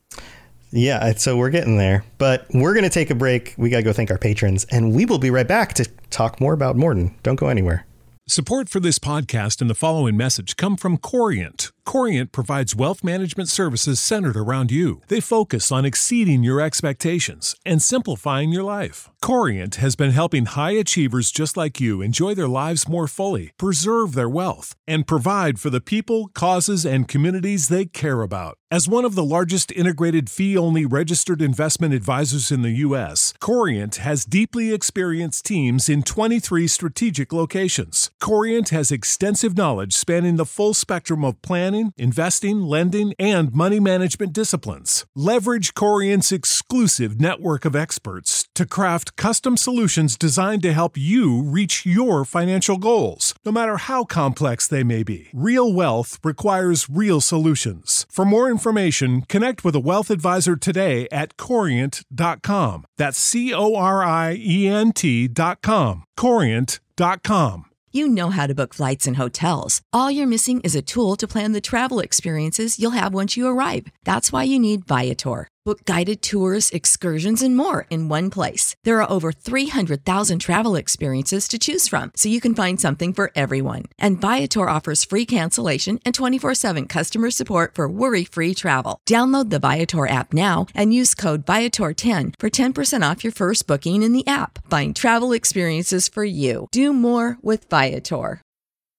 Yeah, so we're getting there, but we're going to take a break. We got to go thank our patrons, and we will be right back to talk more about Morden. Don't go anywhere. Support for this podcast and the following message come from Corient. Corient provides wealth management services centered around you. They focus on exceeding your expectations and simplifying your life. Corient has been helping high achievers just like you enjoy their lives more fully, preserve their wealth, and provide for the people, causes, and communities they care about. As one of the largest integrated fee-only registered investment advisors in the U S, Corient has deeply experienced teams in twenty-three strategic locations. Corient has extensive knowledge spanning the full spectrum of planning, investing, lending, and money management disciplines. Leverage Corient's exclusive network of experts to craft custom solutions designed to help you reach your financial goals, no matter how complex they may be. Real wealth requires real solutions. For more information, connect with a wealth advisor today at corient dot com. That's C O R I E N T dot com. corient dot com. You know how to book flights and hotels. All you're missing is a tool to plan the travel experiences you'll have once you arrive. That's why you need Viator. Book guided tours, excursions, and more in one place. There are over three hundred thousand travel experiences to choose from, so you can find something for everyone. And Viator offers free cancellation and twenty-four seven customer support for worry-free travel. Download the Viator app now and use code Viator ten for ten percent off your first booking in the app. Find travel experiences for you. Do more with Viator.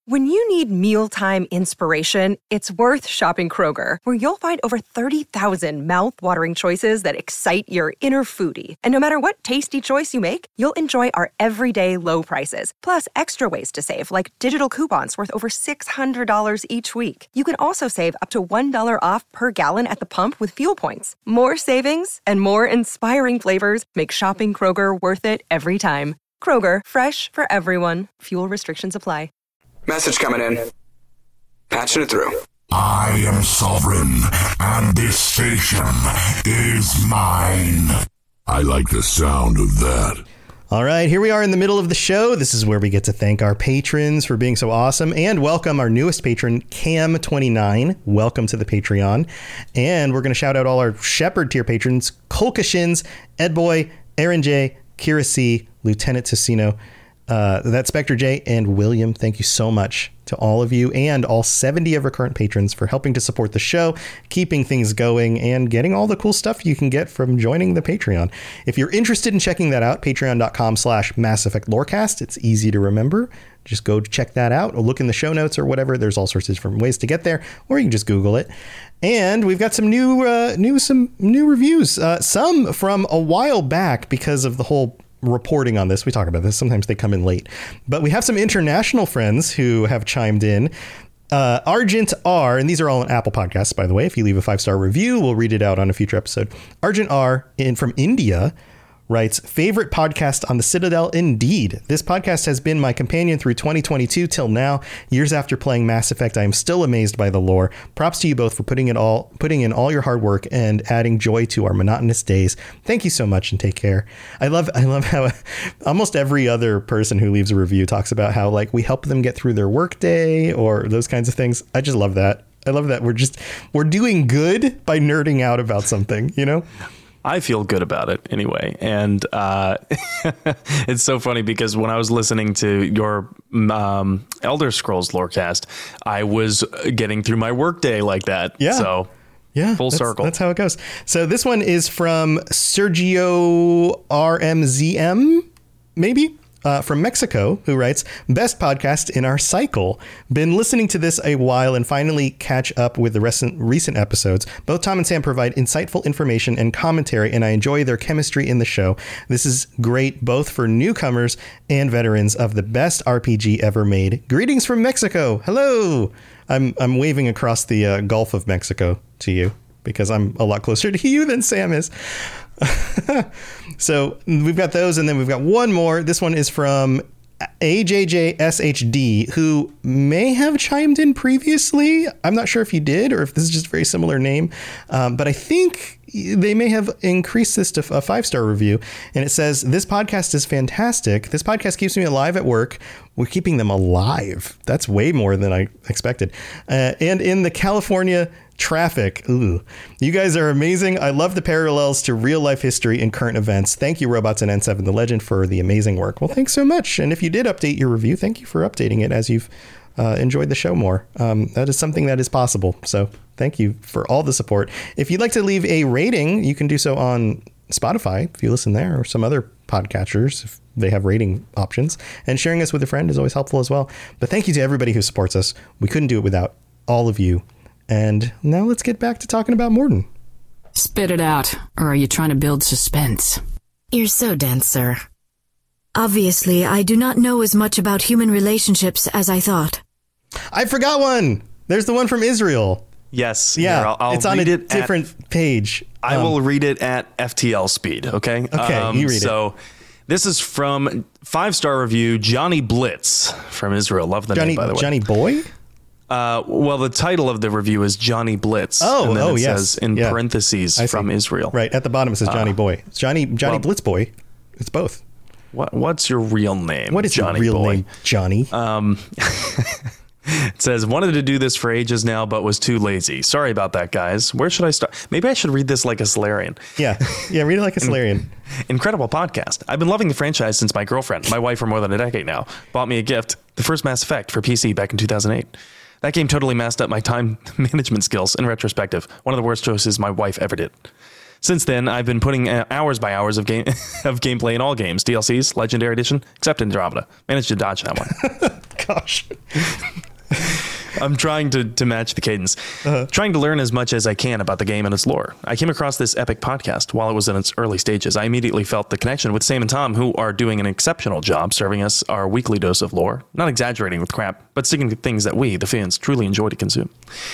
When you need mealtime inspiration, it's worth shopping Kroger, where you'll find over thirty thousand mouth-watering choices that excite your inner foodie. And no matter what tasty choice you make, you'll enjoy our everyday low prices, plus extra ways to save, like digital coupons worth over six hundred dollars each week. You can also save up to one dollar off per gallon at the pump with fuel points. More savings and more inspiring flavors make shopping Kroger worth it every time. Kroger, fresh for everyone. Fuel restrictions apply. Message coming in. Patching it through. I am sovereign, and this station is mine. I like the sound of that. All right, here we are in the middle of the show. This is where we get to thank our patrons for being so awesome and welcome our newest patron, Cam twenty-nine. Welcome to the Patreon. And we're going to shout out all our Shepherd tier patrons, Kolka Shins, Ed Boy, Aaron J, Kira C, Lieutenant Tocino, Uh, that's Spectre J and William. Thank you so much to all of you and all seventy of our current patrons for helping to support the show, keeping things going, and getting all the cool stuff you can get from joining the Patreon. If you're interested in checking that out, patreon.com slash Mass Effect Lorecast. It's easy to remember. Just go check that out or look in the show notes or whatever. There's all sorts of different ways to get there, or you can just Google it. And we've got some new, uh, new, some new reviews, uh, some from a while back because of the whole reporting on this. We talk about this. Sometimes they come in late, but we have some international friends who have chimed in. Uh, Argent R, and these are all on Apple Podcasts, by the way. If you leave a five-star review, we'll read it out on a future episode. Argent R in from India writes, favorite podcast on the Citadel indeed. This podcast has been my companion through twenty twenty-two till now. Years after playing Mass Effect, I am still amazed by the lore. Props to you both for putting it all, putting in all your hard work and adding joy to our monotonous days. Thank you so much and take care. I love, I love how almost every other person who leaves a review talks about how like we help them get through their work day or those kinds of things. I just love that. I love that we're just, we're doing good by nerding out about something, you know? I feel good about it anyway. And uh, it's so funny because when I was listening to your um, Elder Scrolls Lorecast, I was getting through my workday like that. Yeah. So yeah, full that's, circle. That's how it goes. So this one is from Sergio R M Z M, maybe? Uh, from Mexico, who writes, best podcast in our cycle. Been listening to this a while and finally catch up with the recent recent episodes. Both Tom and Sam provide insightful information and commentary, and I enjoy their chemistry in the show. This is great both for newcomers and veterans of the best R P G ever made. Greetings from Mexico. Hello. I'm I'm waving across the uh, Gulf of Mexico to you because I'm a lot closer to you than Sam is. So we've got those, and then we've got one more. This one is from A J J S H D, who may have chimed in previously. I'm not sure if you did or if this is just a very similar name, um, but I think they may have increased this to a five-star review. And it says, this podcast is fantastic. This podcast keeps me alive at work. We're keeping them alive. That's way more than I expected. Uh, and in the California traffic. Ooh, you guys are amazing. I love the parallels to real life history and current events. Thank you, Robots and N seven The Legend, for the amazing work. Well, thanks so much. And if you did update your review, thank you for updating it as you've uh, enjoyed the show more. Um, that is something that is possible. So thank you for all the support. If you'd like to leave a rating, you can do so on Spotify if you listen there, or some other podcatchers if they have rating options. And sharing us with a friend is always helpful as well. But thank you to everybody who supports us. We couldn't do it without all of you. And now let's get back to talking about Mordin. Spit it out, or are you trying to build suspense? You're so dense, sir. Obviously, I do not know as much about human relationships as I thought. I forgot one. There's the one from Israel. Yes. Yeah, here, I'll, I'll it's on a it different at, page. I um, will read it at F T L speed, okay? Okay, um, you read so, it. So this is from five-star review, Johnny Blitz from Israel. Love the Johnny, name, by the way. Johnny Boy? Uh, well, the title of the review is Johnny Blitz. Oh, and then oh, it yes. says in yeah. parentheses from Israel. Right, at the bottom it says Johnny uh, Boy. It's Johnny Johnny well, Blitz Boy. It's both. What What's your real name? What is Johnny your real Boy? name, Johnny? Um, it says, wanted to do this for ages now, but was too lazy. Sorry about that, guys. Where should I start? Maybe I should read this like a Solarian. Yeah, yeah, read it like a Solarian. Incredible podcast. I've been loving the franchise since my girlfriend, my wife for more than a decade now, bought me a gift, the first Mass Effect for P C back in two thousand eight. That game totally messed up my time management skills in retrospective. One of the worst choices my wife ever did. Since then, I've been putting hours by hours of game of gameplay in all games, D L Cs, Legendary Edition, except Andromeda. Managed to dodge that one. Gosh. I'm trying to, to match the cadence, uh-huh. trying to learn as much as I can about the game and its lore. I came across this epic podcast while it was in its early stages. I immediately felt the connection with Sam and Tom, who are doing an exceptional job serving us our weekly dose of lore, not exaggerating with crap, but sticking to things that we, the fans, truly enjoy to consume.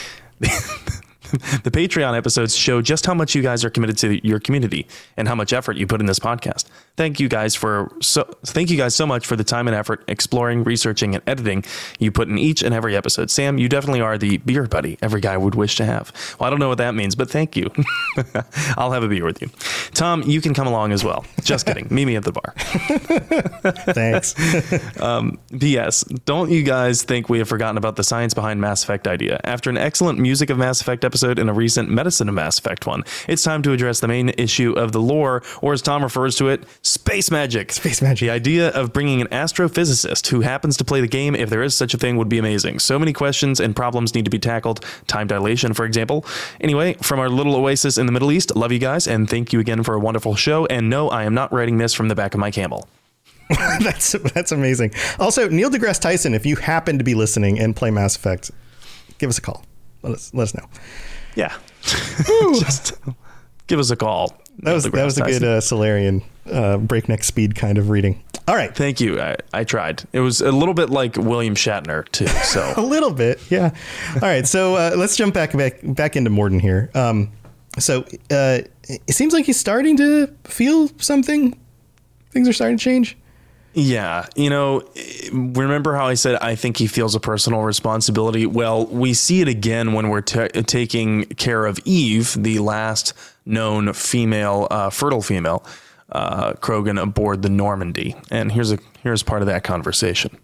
The Patreon episodes show just how much you guys are committed to your community and how much effort you put in this podcast. Thank you guys for so thank you guys so much for the time and effort exploring, researching, and editing you put in each and every episode. Sam, you definitely are the beer buddy every guy would wish to have. Well, I don't know what that means, but thank you. I'll have a beer with you. Tom, you can come along as well. Just kidding. Meet me at the bar. Thanks. um, P S. Don't you guys think we have forgotten about the science behind Mass Effect idea? After an excellent Music of Mass Effect episode and a recent Medicine of Mass Effect one, it's time to address the main issue of the lore, or as Tom refers to it, space magic. Space magic. The idea of bringing an astrophysicist who happens to play the game, if there is such a thing, would be amazing. So many questions and problems need to be tackled. Time dilation, for example. Anyway, from our little oasis in the Middle East, love you guys, and thank you again for a wonderful show. And no, I am not writing this from the back of my camel. that's that's amazing. Also, Neil deGrasse Tyson, if you happen to be listening and play Mass Effect, give us a call. Let us let us know. Yeah. Just give us a call. That was that was a good uh, Solarian uh, breakneck speed kind of reading. All right. Thank you. I, I tried. It was a little bit like William Shatner, too. So a little bit. Yeah. All right. So uh, let's jump back, back back into Mordin here. Um, so uh, it seems like he's starting to feel something. Things are starting to change. Yeah. You know, remember how I said I think he feels a personal responsibility? Well, we see it again when we're t- taking care of Eve, the last known female, uh, fertile female, uh, Krogan aboard the Normandy. And here's a here's part of that conversation.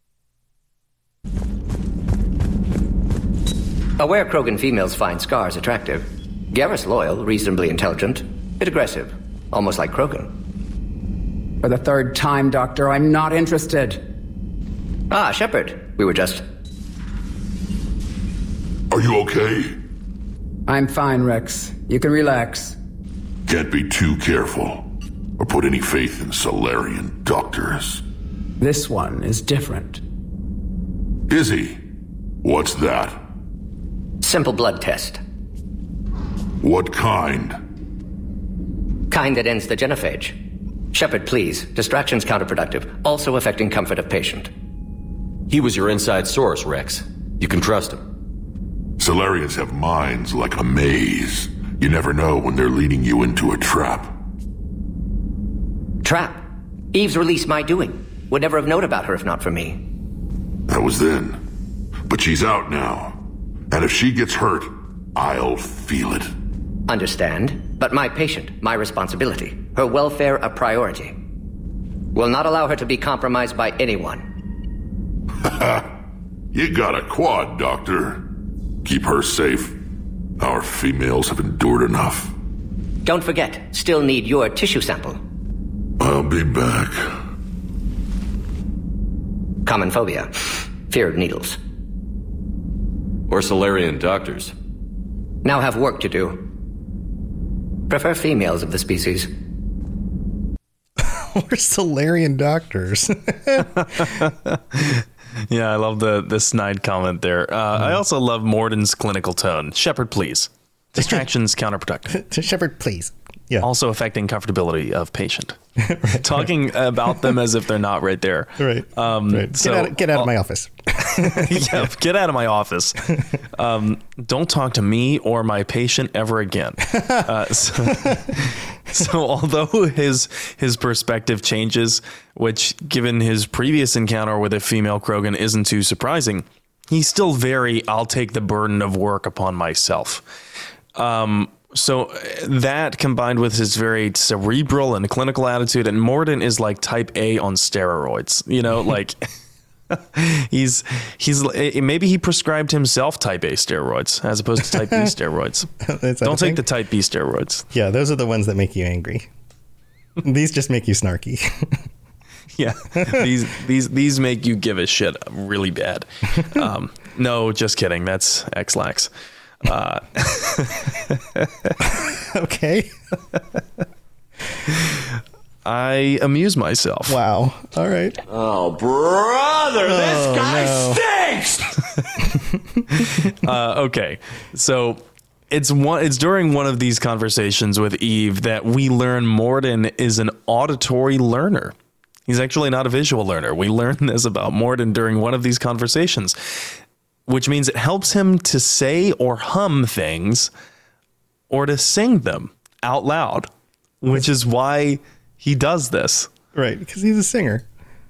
Aware Krogan females find Scars attractive. Garrus loyal, reasonably intelligent, bit aggressive, almost like Krogan. For the third time, Doctor, I'm not interested. Ah, Shepard. We were just... Are you okay? I'm fine, Rex. You can relax. Can't be too careful, or put any faith in Solarian doctors. This one is different. Is he? What's that? Simple blood test. What kind? Kind that ends the genophage. Shepard, please. Distraction's counterproductive, also affecting comfort of patient. He was your inside source, Rex. You can trust him. Solarians have minds like a maze. You never know when they're leading you into a trap. Trap? Eve's release my doing. Would never have known about her if not for me. That was then. But she's out now. And if she gets hurt, I'll feel it. Understand, but my patient, my responsibility. Her welfare a priority. Will not allow her to be compromised by anyone. You got a quad, Doctor. Keep her safe. Our females have endured enough. Don't forget, still need your tissue sample. I'll be back. Common phobia. Fear of needles. Or Solarian doctors. Now have work to do. Prefer females of the species. We're Solarian doctors. Yeah, I love the, the snide comment there. Uh, mm. I also love Mordin's clinical tone. Shepard, please. Distractions counterproductive. Shepard, please. Yeah. Also affecting comfortability of patient. right, Talking right. about them as if they're not right there. Right. Um, right. Get, so, out, get out of my office. yeah, get out of my office. Um, don't talk to me or my patient ever again. Uh, so, so although his his perspective changes, which given his previous encounter with a female Krogan isn't too surprising, he's still very, I'll take the burden of work upon myself. Um, so that combined with his very cerebral and clinical attitude, and Mordin is like type A on steroids, you know, like he's, he's maybe he prescribed himself type A steroids as opposed to type B steroids. Don't take the type B steroids. Yeah. Those are the ones that make you angry. These just make you snarky. Yeah. These, these, these make you give a shit really bad. Um, no, just kidding. That's X-Lax. Uh, Okay. I amuse myself. Wow. All right. Oh, brother, Oh, this guy stinks! uh, okay, so it's one. It's during one of these conversations with Eve that we learn Morden is an auditory learner. He's actually not a visual learner. We learn this about Morden during one of these conversations, which means it helps him to say or hum things or to sing them out loud, which is why he does this. Right, because he's a singer.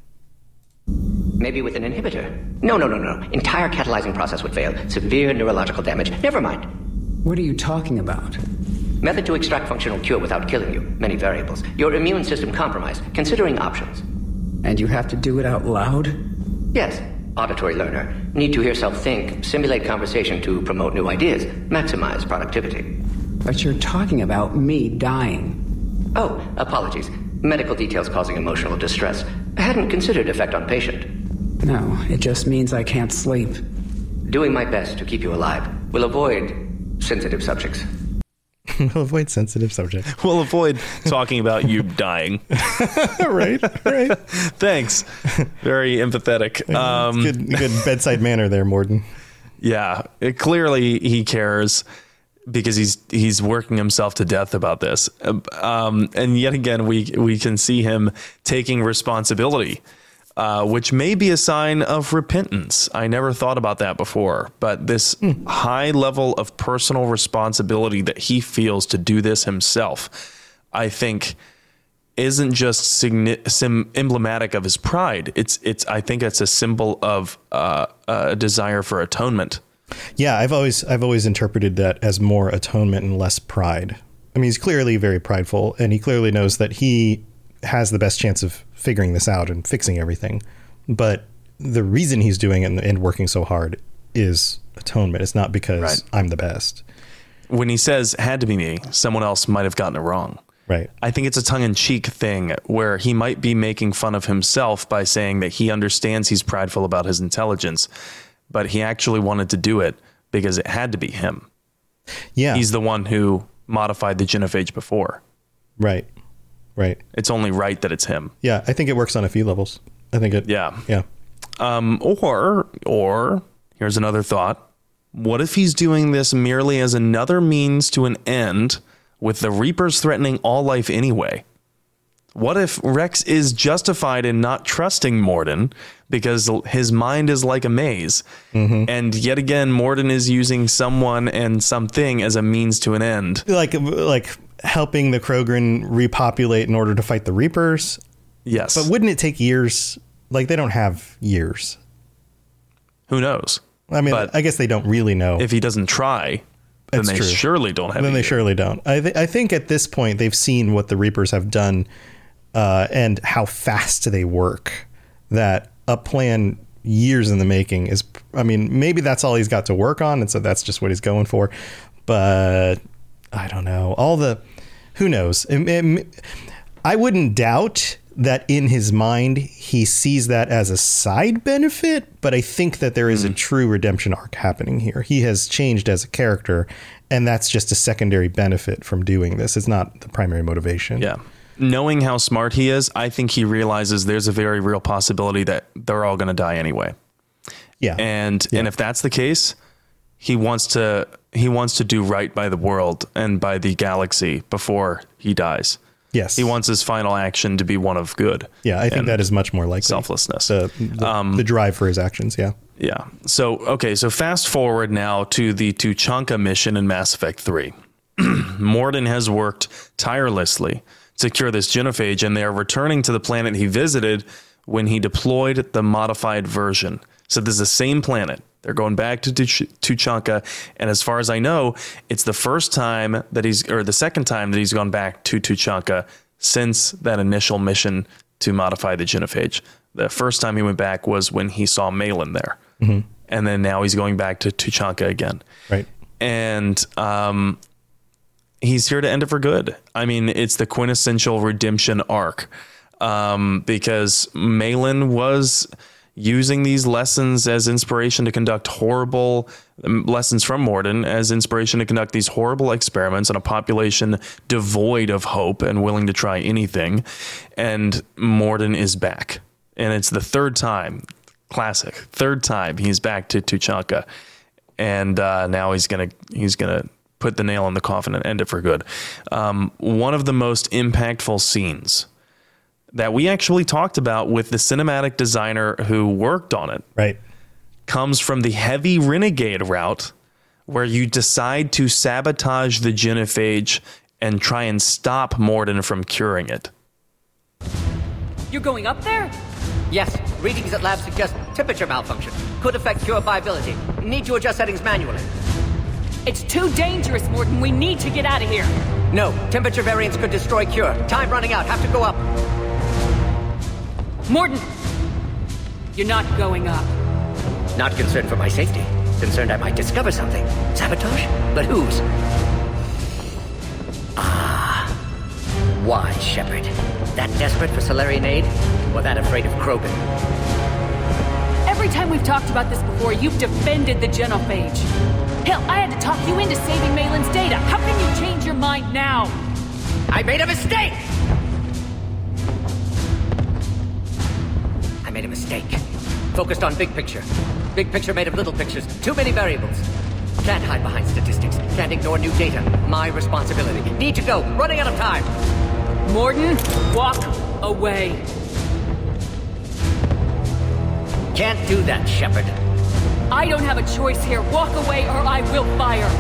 Maybe with an inhibitor. No, no, no, no. Entire catalyzing process would fail. Severe neurological damage. Never mind. What are you talking about? Method to extract functional cure without killing you. Many variables. Your immune system compromised. Considering options. And you have to do it out loud? Yes. Auditory learner. Need to hear self think. Simulate conversation to promote new ideas. Maximize productivity. But you're talking about me dying. Oh, apologies. Medical details causing emotional distress. Hadn't considered effect on patient. No, it just means I can't sleep. Doing my best to keep you alive. Will avoid sensitive subjects. We'll avoid sensitive subjects. We'll avoid talking about you dying. Right, right. Thanks. Very empathetic. Um, good, good bedside manner there, Morden. Yeah, it, clearly he cares because he's he's working himself to death about this. Um, and yet again, we we can see him taking responsibility, uh, which may be a sign of repentance. I never thought about that before, but this mm. high level of personal responsibility that he feels to do this himself, I think, isn't just signi- sim- emblematic of his pride. It's it's I think it's a symbol of uh, a desire for atonement. Yeah, I've always I've always interpreted that as more atonement and less pride. I mean, he's clearly very prideful, and he clearly knows that he has the best chance of figuring this out and fixing everything. But the reason he's doing it and working so hard is atonement. It's not because right. I'm the best. When he says had to be me, someone else might have gotten it wrong. Right. I think it's a tongue-in-cheek thing where he might be making fun of himself by saying that he understands he's prideful about his intelligence, but he actually wanted to do it because it had to be him. Yeah. He's the one who modified the genophage before. Right. Right. It's only right that it's him. Yeah. I think it works on a few levels. I think it. Yeah. Yeah. Um, or, or here's another thought. What if he's doing this merely as another means to an end with the Reapers threatening all life anyway? What if Rex is justified in not trusting Morden because his mind is like a maze? Mm-hmm. And yet again, Morden is using someone and something as a means to an end. Like, like helping the Krogan repopulate in order to fight the Reapers? Yes. But wouldn't it take years? Like, they don't have years. Who knows? I mean, but I guess they don't really know. If he doesn't try, then That's they true. surely don't have Then they year. surely don't. I, th- I think at this point, they've seen what the Reapers have done uh, and how fast they work. That a plan years in the making is, I mean, maybe that's all he's got to work on. And so that's just what he's going for. But I don't know. All the, who knows? It, it, I wouldn't doubt that in his mind, he sees that as a side benefit, but I think that there is mm. a true redemption arc happening here. He has changed as a character, and that's just a secondary benefit from doing this. It's not the primary motivation. Yeah. Knowing how smart he is, I think he realizes there's a very real possibility that they're all going to die anyway. Yeah. And yeah. and if that's the case, he wants to he wants to do right by the world and by the galaxy before he dies. Yes. He wants his final action to be one of good. Yeah, I think that is much more likely. Selflessness. The, the, um, the drive for his actions, yeah. Yeah. So, okay, so fast forward now to the Tuchanka mission in Mass Effect three. Morden has worked tirelessly to cure this genophage, and they are returning to the planet he visited when he deployed the modified version. So this is the same planet. They're going back to Tuchanka, and as far as I know, it's the first time that he's, or the second time that he's gone back to Tuchanka since that initial mission to modify the genophage. The first time he went back was when he saw Malin there, mm-hmm. and then now he's going back to Tuchanka again. Right, and um, he's here to end it for good. I mean, it's the quintessential redemption arc, um, because Malin was, using these lessons as inspiration to conduct horrible um, lessons from Morden as inspiration to conduct these horrible experiments on a population devoid of hope and willing to try anything. And Morden is back. And it's the third time, classic, third time he's back to Tuchanka. And uh, now he's going to he's going to put the nail in the coffin and end it for good. Um, one of the most impactful scenes that we actually talked about with the cinematic designer who worked on it, right, comes from the heavy renegade route, where you decide to sabotage the genophage and try and stop Morden from curing it. You're going up there? Yes, readings at lab suggest temperature malfunction. Could affect cure viability. Need to adjust settings manually. It's too dangerous, Morden. We need to get out of here. No, temperature variance could destroy cure. Time running out. Have to go up. Morden! You're not going up. Not concerned for my safety. Concerned I might discover something. Sabotage? But whose? Ah. Why, Shepard? That desperate for Salarian aid? Or that afraid of Krogan? Every time we've talked about this before, you've defended the genophage. Hell, I had to talk you into saving Malin's data. How can you change your mind now? I made a mistake! I made a mistake. Focused on big picture. Big picture made of little pictures. Too many variables. Can't hide behind statistics. Can't ignore new data. My responsibility. Need to go. Running out of time. Morden, walk away. Can't do that, Shepard. I don't have a choice here. Walk away or I will fire.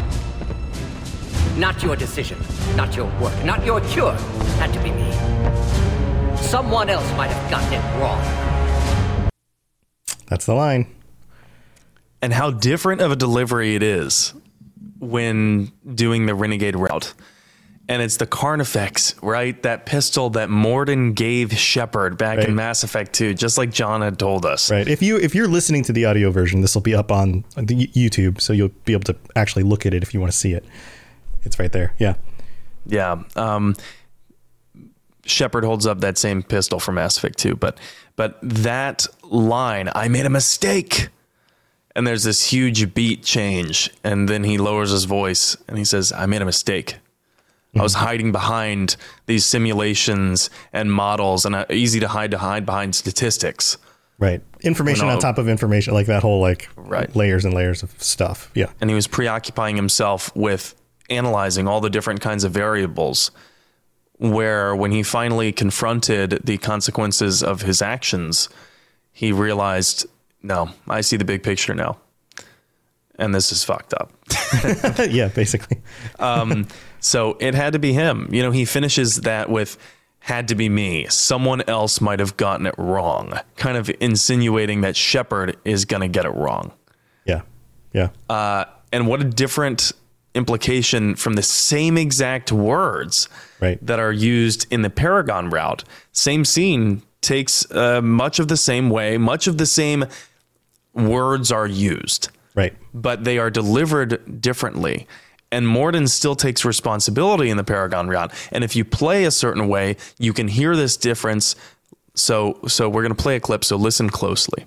Not your decision. Not your work. Not your cure. Had to be me. Someone else might have gotten it wrong. That's the line. And how different of a delivery it is when doing the Renegade route. And it's the Carnifex, right? That pistol that Morden gave Shepard back right. in Mass Effect two, just like John had told us. Right. If you if you're listening to the audio version, this will be up on the YouTube, so you'll be able to actually look at it if you want to see it. It's right there. Yeah. Yeah. Um, Shepard holds up that same pistol from Mass Effect two, but but that line, I made a mistake. And there's this huge beat change, and then he lowers his voice and he says, I made a mistake. I was hiding behind these simulations and models, and easy to hide to hide behind statistics. Right. Information on top of information, like that whole like right. layers and layers of stuff. Yeah. And he was preoccupying himself with analyzing all the different kinds of variables, where when he finally confronted the consequences of his actions, he realized, no, I see the big picture now. And this is fucked up. Yeah, basically. um, so it had to be him. You know, he finishes that with, had to be me. Someone else might have gotten it wrong. Kind of insinuating that Shepard is going to get it wrong. Yeah. Yeah. Uh, and what a different implication from the same exact words right. that are used in the Paragon route. Same scene takes uh, much of the same way. Much of the same words are used. Right. But they are delivered differently. And Morden still takes responsibility in the Paragon route. And if you play a certain way, you can hear this difference. So so we're going to play a clip, so listen closely.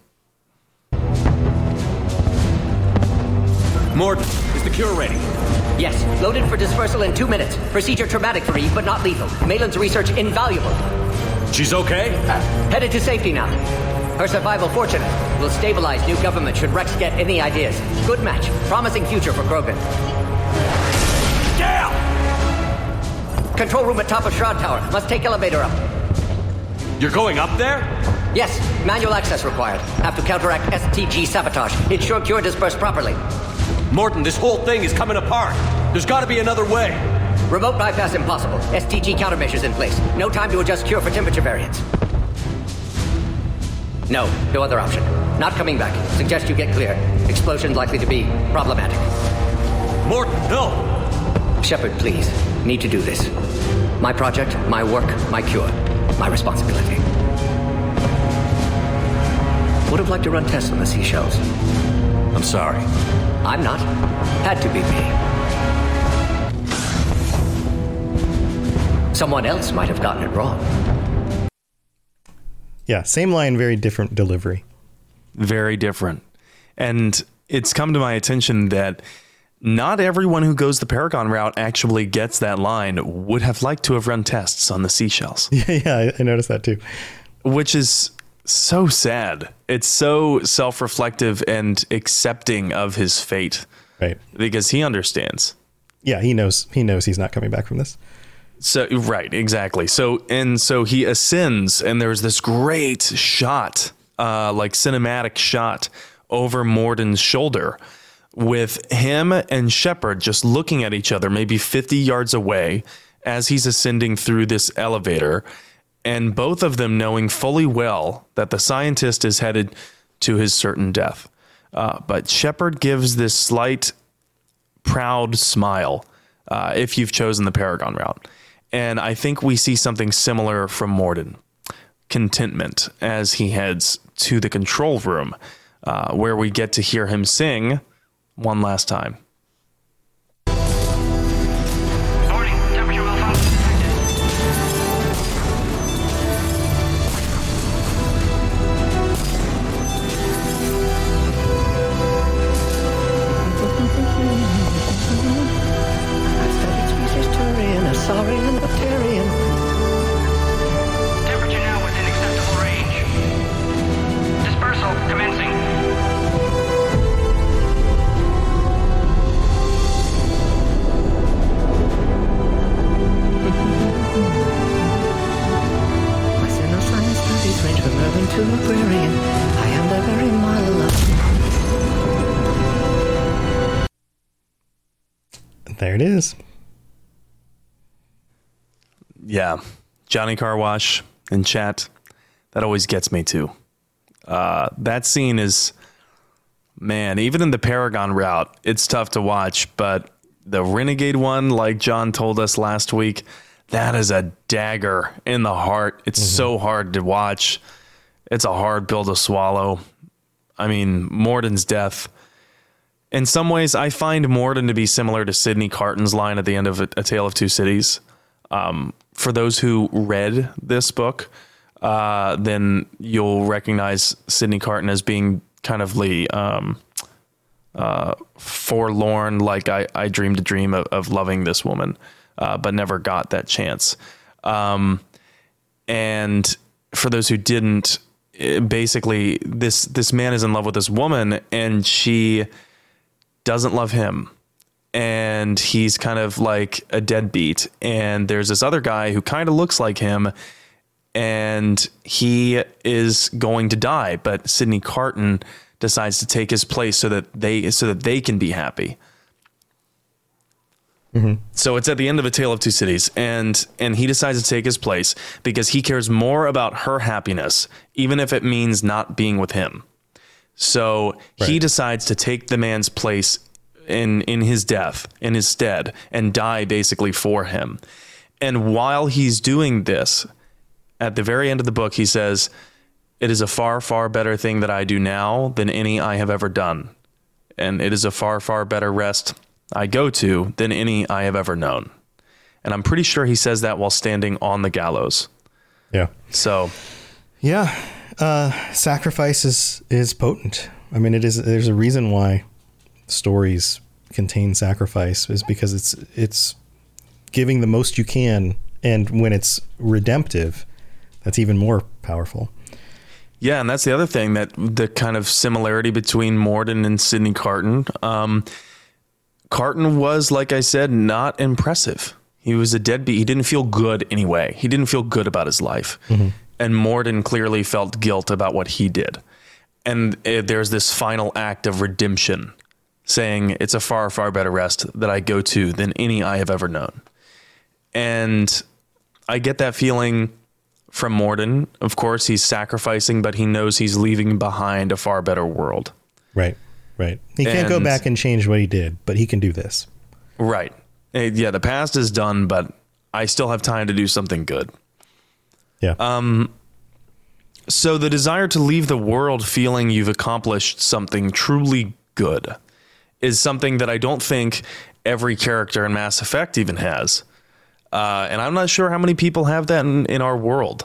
Morden, is the cure ready? Yes, loaded for dispersal in two minutes. Procedure traumatic for Eve, but not lethal. Malin's research invaluable. She's okay? Uh, headed to safety now. Her survival fortunate. Will stabilize new government should Rex get any ideas. Good match. Promising future for Krogan. Down! Control room at top of Shroud Tower. Must take elevator up. You're going up there? Yes. Manual access required. Have to counteract S T G sabotage. Ensure cure dispersed properly. Morton, this whole thing is coming apart. There's got to be another way. Remote bypass impossible. S T G countermeasures in place. No time to adjust cure for temperature variance. No, no other option. Not coming back. Suggest you get clear. Explosion likely to be problematic. Morton, no! Shepard, please. Need to do this. My project, my work, my cure. My responsibility. Would have liked to run tests on the seashells. I'm sorry. I'm not. Had to be me. Someone else might have gotten it wrong. Yeah, same line, very different delivery. very different. And it's come to my attention that not everyone who goes the Paragon route actually gets that line, would have liked to have run tests on the seashells. Yeah, yeah, I noticed that too. Which is so sad. It's so self-reflective and accepting of his fate. Right. Because he understands. Yeah, he knows he knows he's not coming back from this. So right, exactly. So and so he ascends, and there's this great shot, uh, like cinematic shot over Morden's shoulder, with him and Shepard just looking at each other, maybe fifty yards away, as he's ascending through this elevator, and both of them knowing fully well that the scientist is headed to his certain death. Uh, but Shepard gives this slight, proud smile, uh, if you've chosen the Paragon route. And I think we see something similar from Morden. Contentment as he heads to the control room, uh, where we get to hear him sing one last time. Morning, temperature malfunction Temperature now within acceptable range. Dispersal commencing. To Aquarian, I am the very model of. There it is. Yeah, Johnny Car Wash in chat. That always gets me too. Uh, that scene is, man, even in the Paragon route, it's tough to watch. But the Renegade one, like John told us last week, that is a dagger in the heart. It's mm-hmm. so hard to watch. It's a hard pill to swallow. I mean, Morden's death. In some ways, I find Morden to be similar to Sidney Carton's line at the end of A, A Tale of Two Cities. Um, for those who read this book, uh, then you'll recognize Sidney Carton as being kind of the um, uh, forlorn, like I, I dreamed a dream of, of loving this woman, uh, but never got that chance. Um, and for those who didn't, basically this this man is in love with this woman, and she doesn't love him, and he's kind of like a deadbeat. And there's this other guy who kind of looks like him, and he is going to die, but Sidney Carton decides to take his place so that they so that they can be happy. Mm-hmm. So it's at the end of A Tale of Two Cities, and and he decides to take his place because he cares more about her happiness, even if it means not being with him. So right. he decides to take the man's place in in his death, in his stead, and die basically for him. And while he's doing this, at the very end of the book, he says, "It is a far, far better thing that I do now than any I have ever done. And it is a far, far better rest I go to than any I have ever known." And I'm pretty sure he says that while standing on the gallows. Yeah. So, yeah, uh, sacrifice is, is potent. I mean, it is. There's a reason why stories contain sacrifice, is because it's it's giving the most you can, and when it's redemptive, that's even more powerful. Yeah, and that's the other thing, that the kind of similarity between Morden and Sidney Carton. Um, Carton was, like I said, not impressive. He was a deadbeat. He didn't feel good anyway. He didn't feel good about his life. Mm-hmm. And Morden clearly felt guilt about what he did. And uh, there's this final act of redemption, saying it's a far, far better rest that I go to than any I have ever known. And I get that feeling from Morden. Of course, he's sacrificing, but he knows he's leaving behind a far better world. Right. Right. He can't and, go back and change what he did, but he can do this. Right. Yeah, the past is done, but I still have time to do something good. Yeah. Um. So the desire to leave the world feeling you've accomplished something truly good is something that I don't think every character in Mass Effect even has. Uh, and I'm not sure how many people have that in, in our world.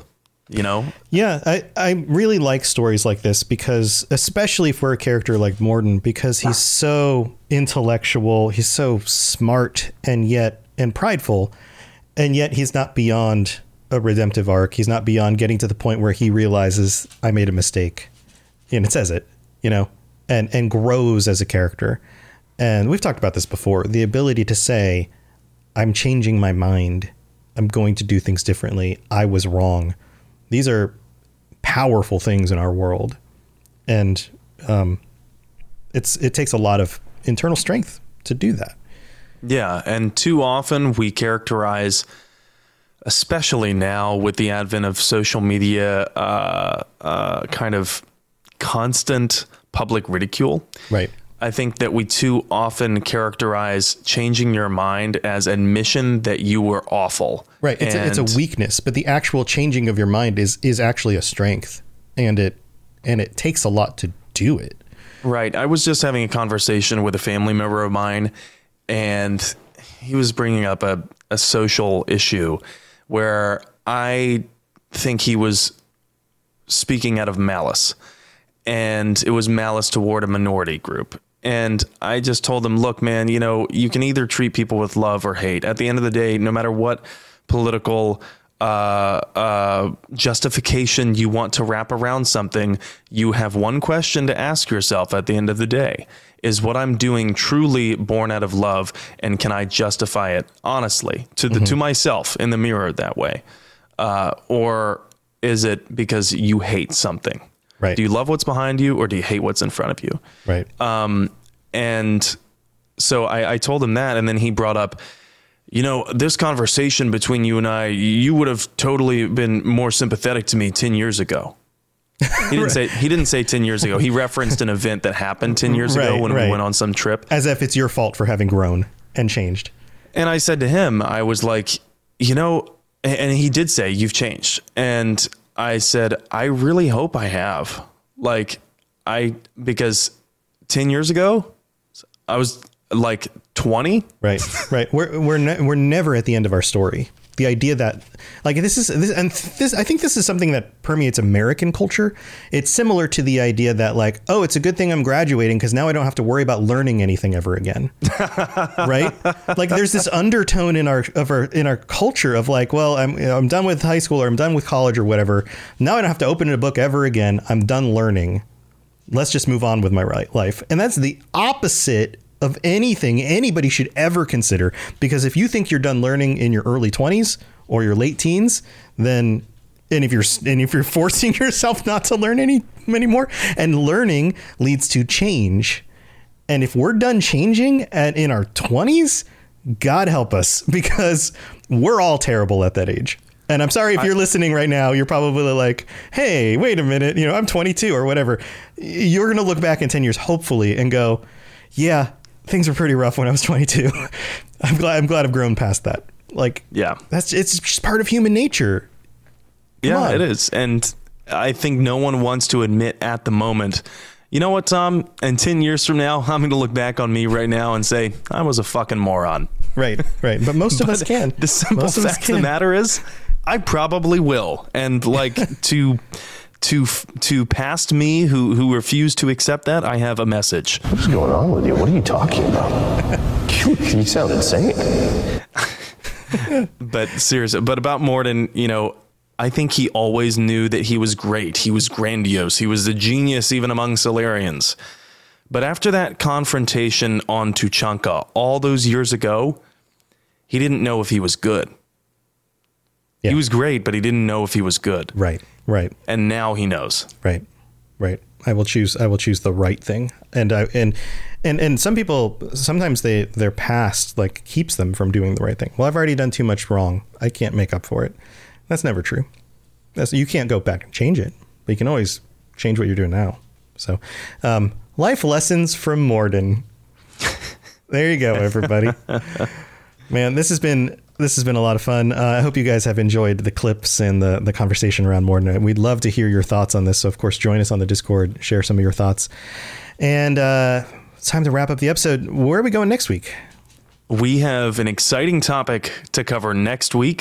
you know? Yeah, I, I really like stories like this because, especially for a character like Mordin, because he's so intellectual, he's so smart and yet and prideful, and yet he's not beyond a redemptive arc. He's not beyond getting to the point where he realizes I made a mistake, and it says it, you know, and and grows as a character. And we've talked about this before, the ability to say, I'm changing my mind. I'm going to do things differently. I was wrong. These are powerful things in our world. And um, it's it takes a lot of internal strength to do that. Yeah. And too often we characterize, especially now with the advent of social media, uh, uh, kind of constant public ridicule. Right. I think that we too often characterize changing your mind as admission that you were awful. Right. It's, a, it's a weakness, but the actual changing of your mind is is actually a strength, and it and it takes a lot to do it. Right. I was just having a conversation with a family member of mine, and he was bringing up a, a social issue where I think he was speaking out of malice, and it was malice toward a minority group. And I just told him, look, man, you know, you can either treat people with love or hate. At the end of the day, no matter what political uh, uh, justification you want to wrap around something, you have one question to ask yourself at the end of the day. Is what I'm doing truly born out of love? And can I justify it honestly to the, mm-hmm. to myself in the mirror that way? Uh, or is it because you hate something? Right. Do you love what's behind you, or do you hate what's in front of you? Right. Um, and so I, I told him that, and then he brought up, you know, this conversation between you and I, you would have totally been more sympathetic to me ten years ago. He didn't right. say he didn't say ten years ago. He referenced an event that happened ten years right, ago when right. we went on some trip. As if it's your fault for having grown and changed. And I said to him, I was like, you know, and he did say, you've changed. And I said, I really hope I have. Like, I, because ten years ago, I was like twenty. Right, right. We're, we're, ne- we're never at the end of our story. The idea that, like, this is, this, and this, I think this is something that permeates American culture. It's similar to the idea that, like, oh, it's a good thing I'm graduating because now I don't have to worry about learning anything ever again. Right? Like, there's this undertone in our, of our, in our culture of like, well, I'm, you know, I'm done with high school, or I'm done with college or whatever. Now I don't have to open a book ever again. I'm done learning. Let's just move on with my life. And that's the opposite of anything anybody should ever consider, because if you think you're done learning in your early twenties or your late teens, then and if you're and if you're forcing yourself not to learn any anymore, and learning leads to change, and if we're done changing at in our twenties, God help us, because we're all terrible at that age. And I'm sorry if you're I, listening right now, you're probably like, hey, wait a minute, you know, I'm twenty-two or whatever. You're going to look back in ten years, hopefully, and go, yeah, things were pretty rough when I was twenty-two. I'm glad I'm glad I've grown past that. Like, yeah, that's it's just part of human nature. Come yeah, on. It is. And I think no one wants to admit at the moment, you know what, Tom? And ten years from now, I'm going to look back on me right now and say, I was a fucking moron. Right, right. But most of but us can. The simple most fact of the matter is, I probably will. And like to... To to past me who who refused to accept that, I have a message. What's going on with you? What are you talking about? You sound insane. But seriously, but about Mordin, you know, I think he always knew that he was great. He was grandiose. He was the genius even among Salarians. But after that confrontation on Tuchanka all those years ago, he didn't know if he was good. Yeah. He was great, but he didn't know if he was good. Right. Right. And now he knows. Right. Right. I will choose I will choose the right thing. And I and and and some people, sometimes they their past like keeps them from doing the right thing. Well, I've already done too much wrong. I can't make up for it. That's never true. That's, you can't go back and change it, but you can always change what you're doing now. So, um, life lessons from Mordin. There you go, everybody. Man, this has been This has been a lot of fun. Uh, I hope you guys have enjoyed the clips and the, the conversation around Mordin. We'd love to hear your thoughts on this. So, of course, join us on the Discord, share some of your thoughts. And uh, it's time to wrap up the episode. Where are we going next week? We have an exciting topic to cover next week.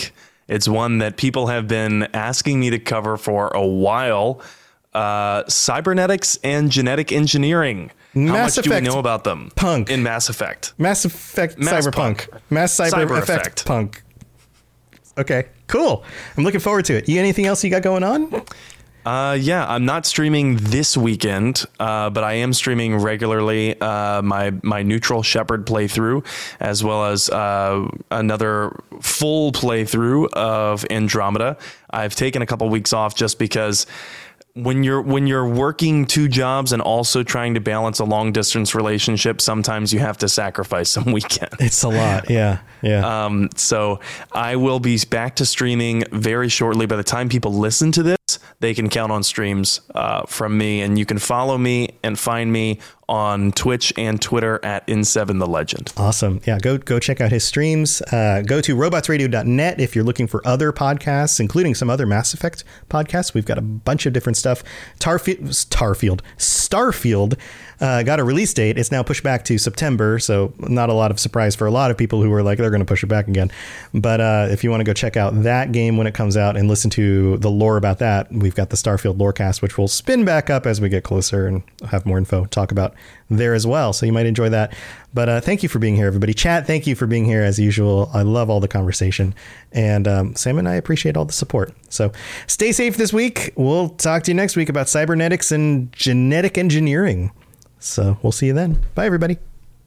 It's one that people have been asking me to cover for a while. Uh, cybernetics and genetic engineering. How Mass much do we Effect know about them? Punk. In Mass Effect. Mass Effect Mass Cyberpunk. Punk. Mass Cyber, Cyber Effect, Effect. Punk. Okay, cool. I'm looking forward to it. You anything else you got going on? Uh, yeah, I'm not streaming this weekend, uh, but I am streaming regularly uh, my my Neutral Shepherd playthrough, as well as uh, another full playthrough of Andromeda. I've taken a couple weeks off just because when you're when you're working two jobs and also trying to balance a long distance relationship, sometimes you have to sacrifice some weekends. It's a lot. Yeah. Yeah. Um, so I will be back to streaming very shortly. By the time people listen to this, they can count on streams uh, from me, and you can follow me and find me on Twitch and Twitter at N seven The Legend. Awesome. Yeah, go go check out his streams. Uh, go to robots radio dot net if you're looking for other podcasts, including some other Mass Effect podcasts. We've got a bunch of different stuff. Tarfield, Starfield, Starfield uh, got a release date. It's now pushed back to September, so not a lot of surprise for a lot of people who were like, they're going to push it back again. But uh, if you want to go check out that game when it comes out and listen to the lore about that, we've got the Starfield Lorecast, which will spin back up as we get closer and have more info to talk about there as well. So you might enjoy that. But uh, thank you for being here, everybody. Chat, thank you for being here as usual. I love all the conversation. And um, Sam and I appreciate all the support. So stay safe this week. We'll talk to you next week about cybernetics and genetic engineering. So we'll see you then. Bye, everybody.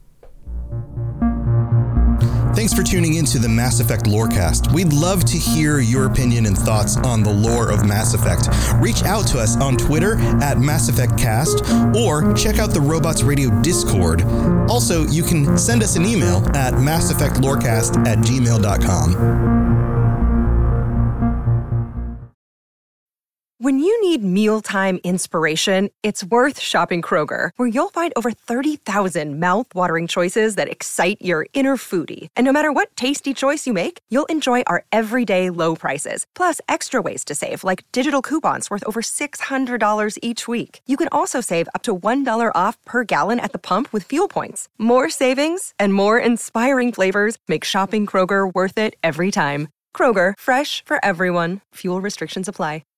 Thanks for tuning into the Mass Effect Lorecast. We'd love to hear your opinion and thoughts on the lore of Mass Effect. Reach out to us on Twitter at Mass Effect Cast, or check out the Robots Radio Discord. Also, you can send us an email at mass effect lorecast at gmail dot com. When you need mealtime inspiration, it's worth shopping Kroger, where you'll find over thirty thousand mouth-watering choices that excite your inner foodie. And no matter what tasty choice you make, you'll enjoy our everyday low prices, plus extra ways to save, like digital coupons worth over six hundred dollars each week. You can also save up to one dollar off per gallon at the pump with fuel points. More savings and more inspiring flavors make shopping Kroger worth it every time. Kroger, fresh for everyone. Fuel restrictions apply.